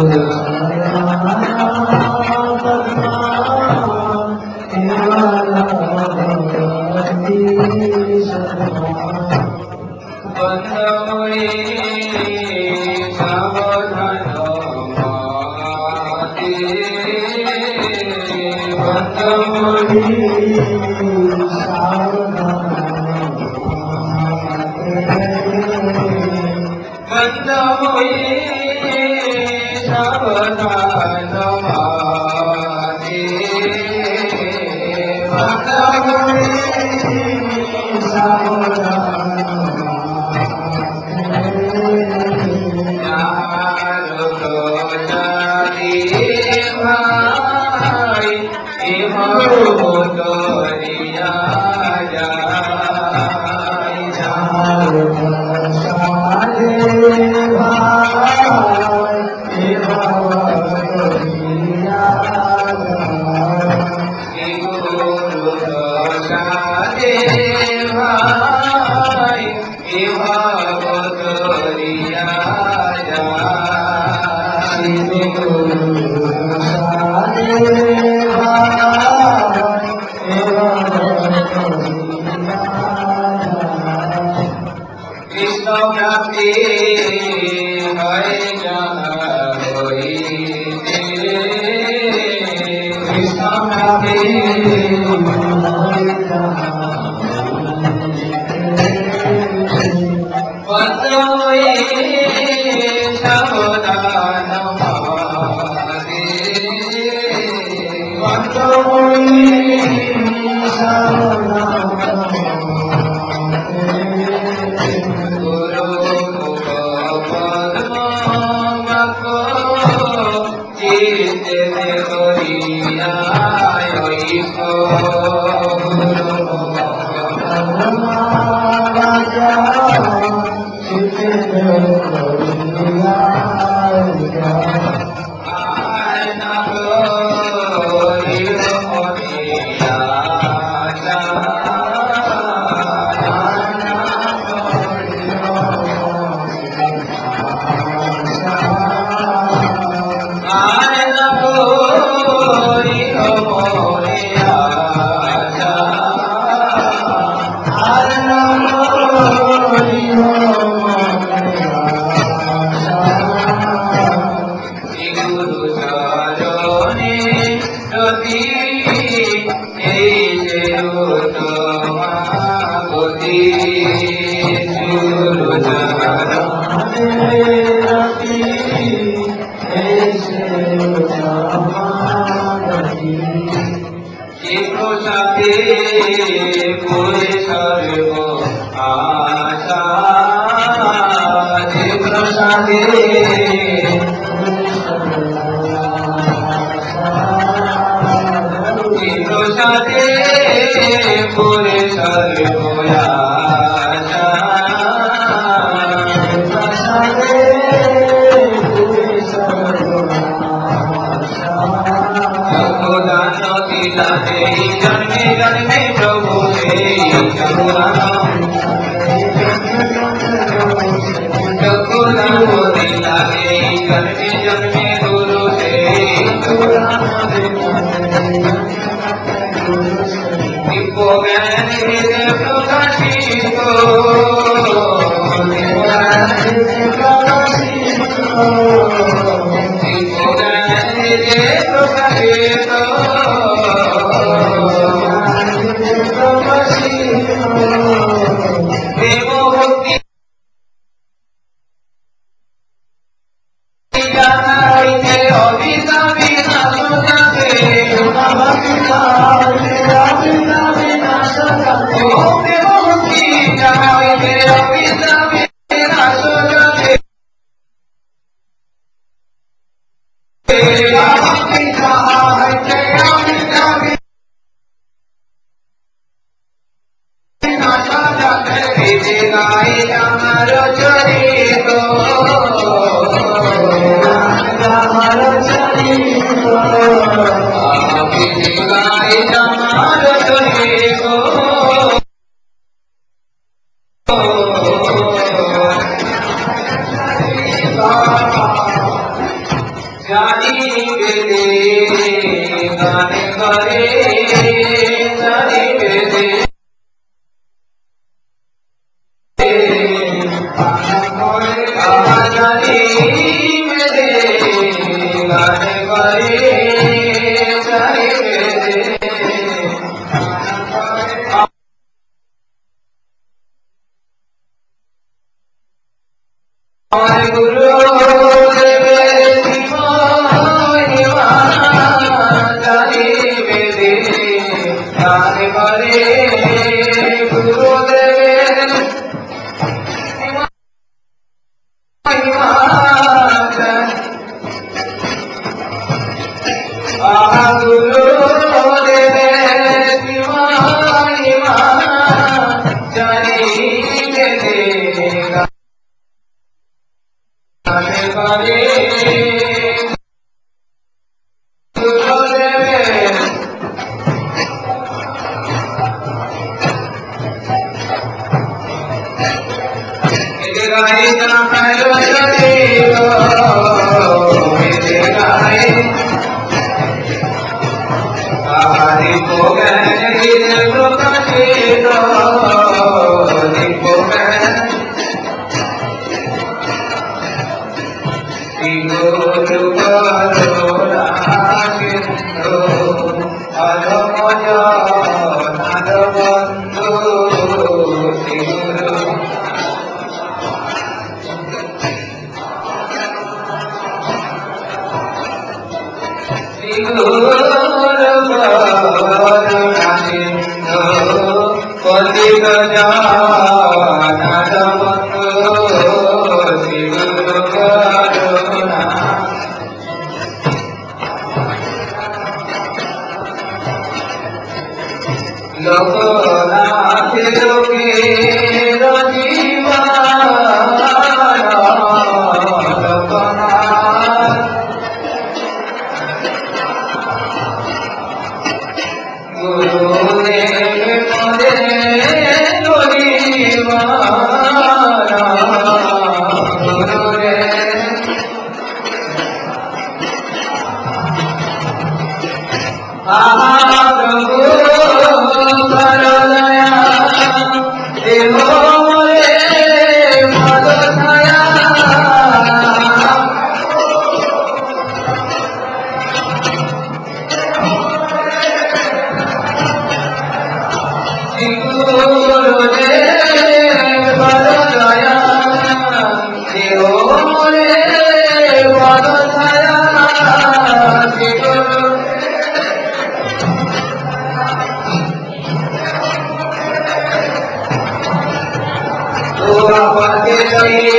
Thank you.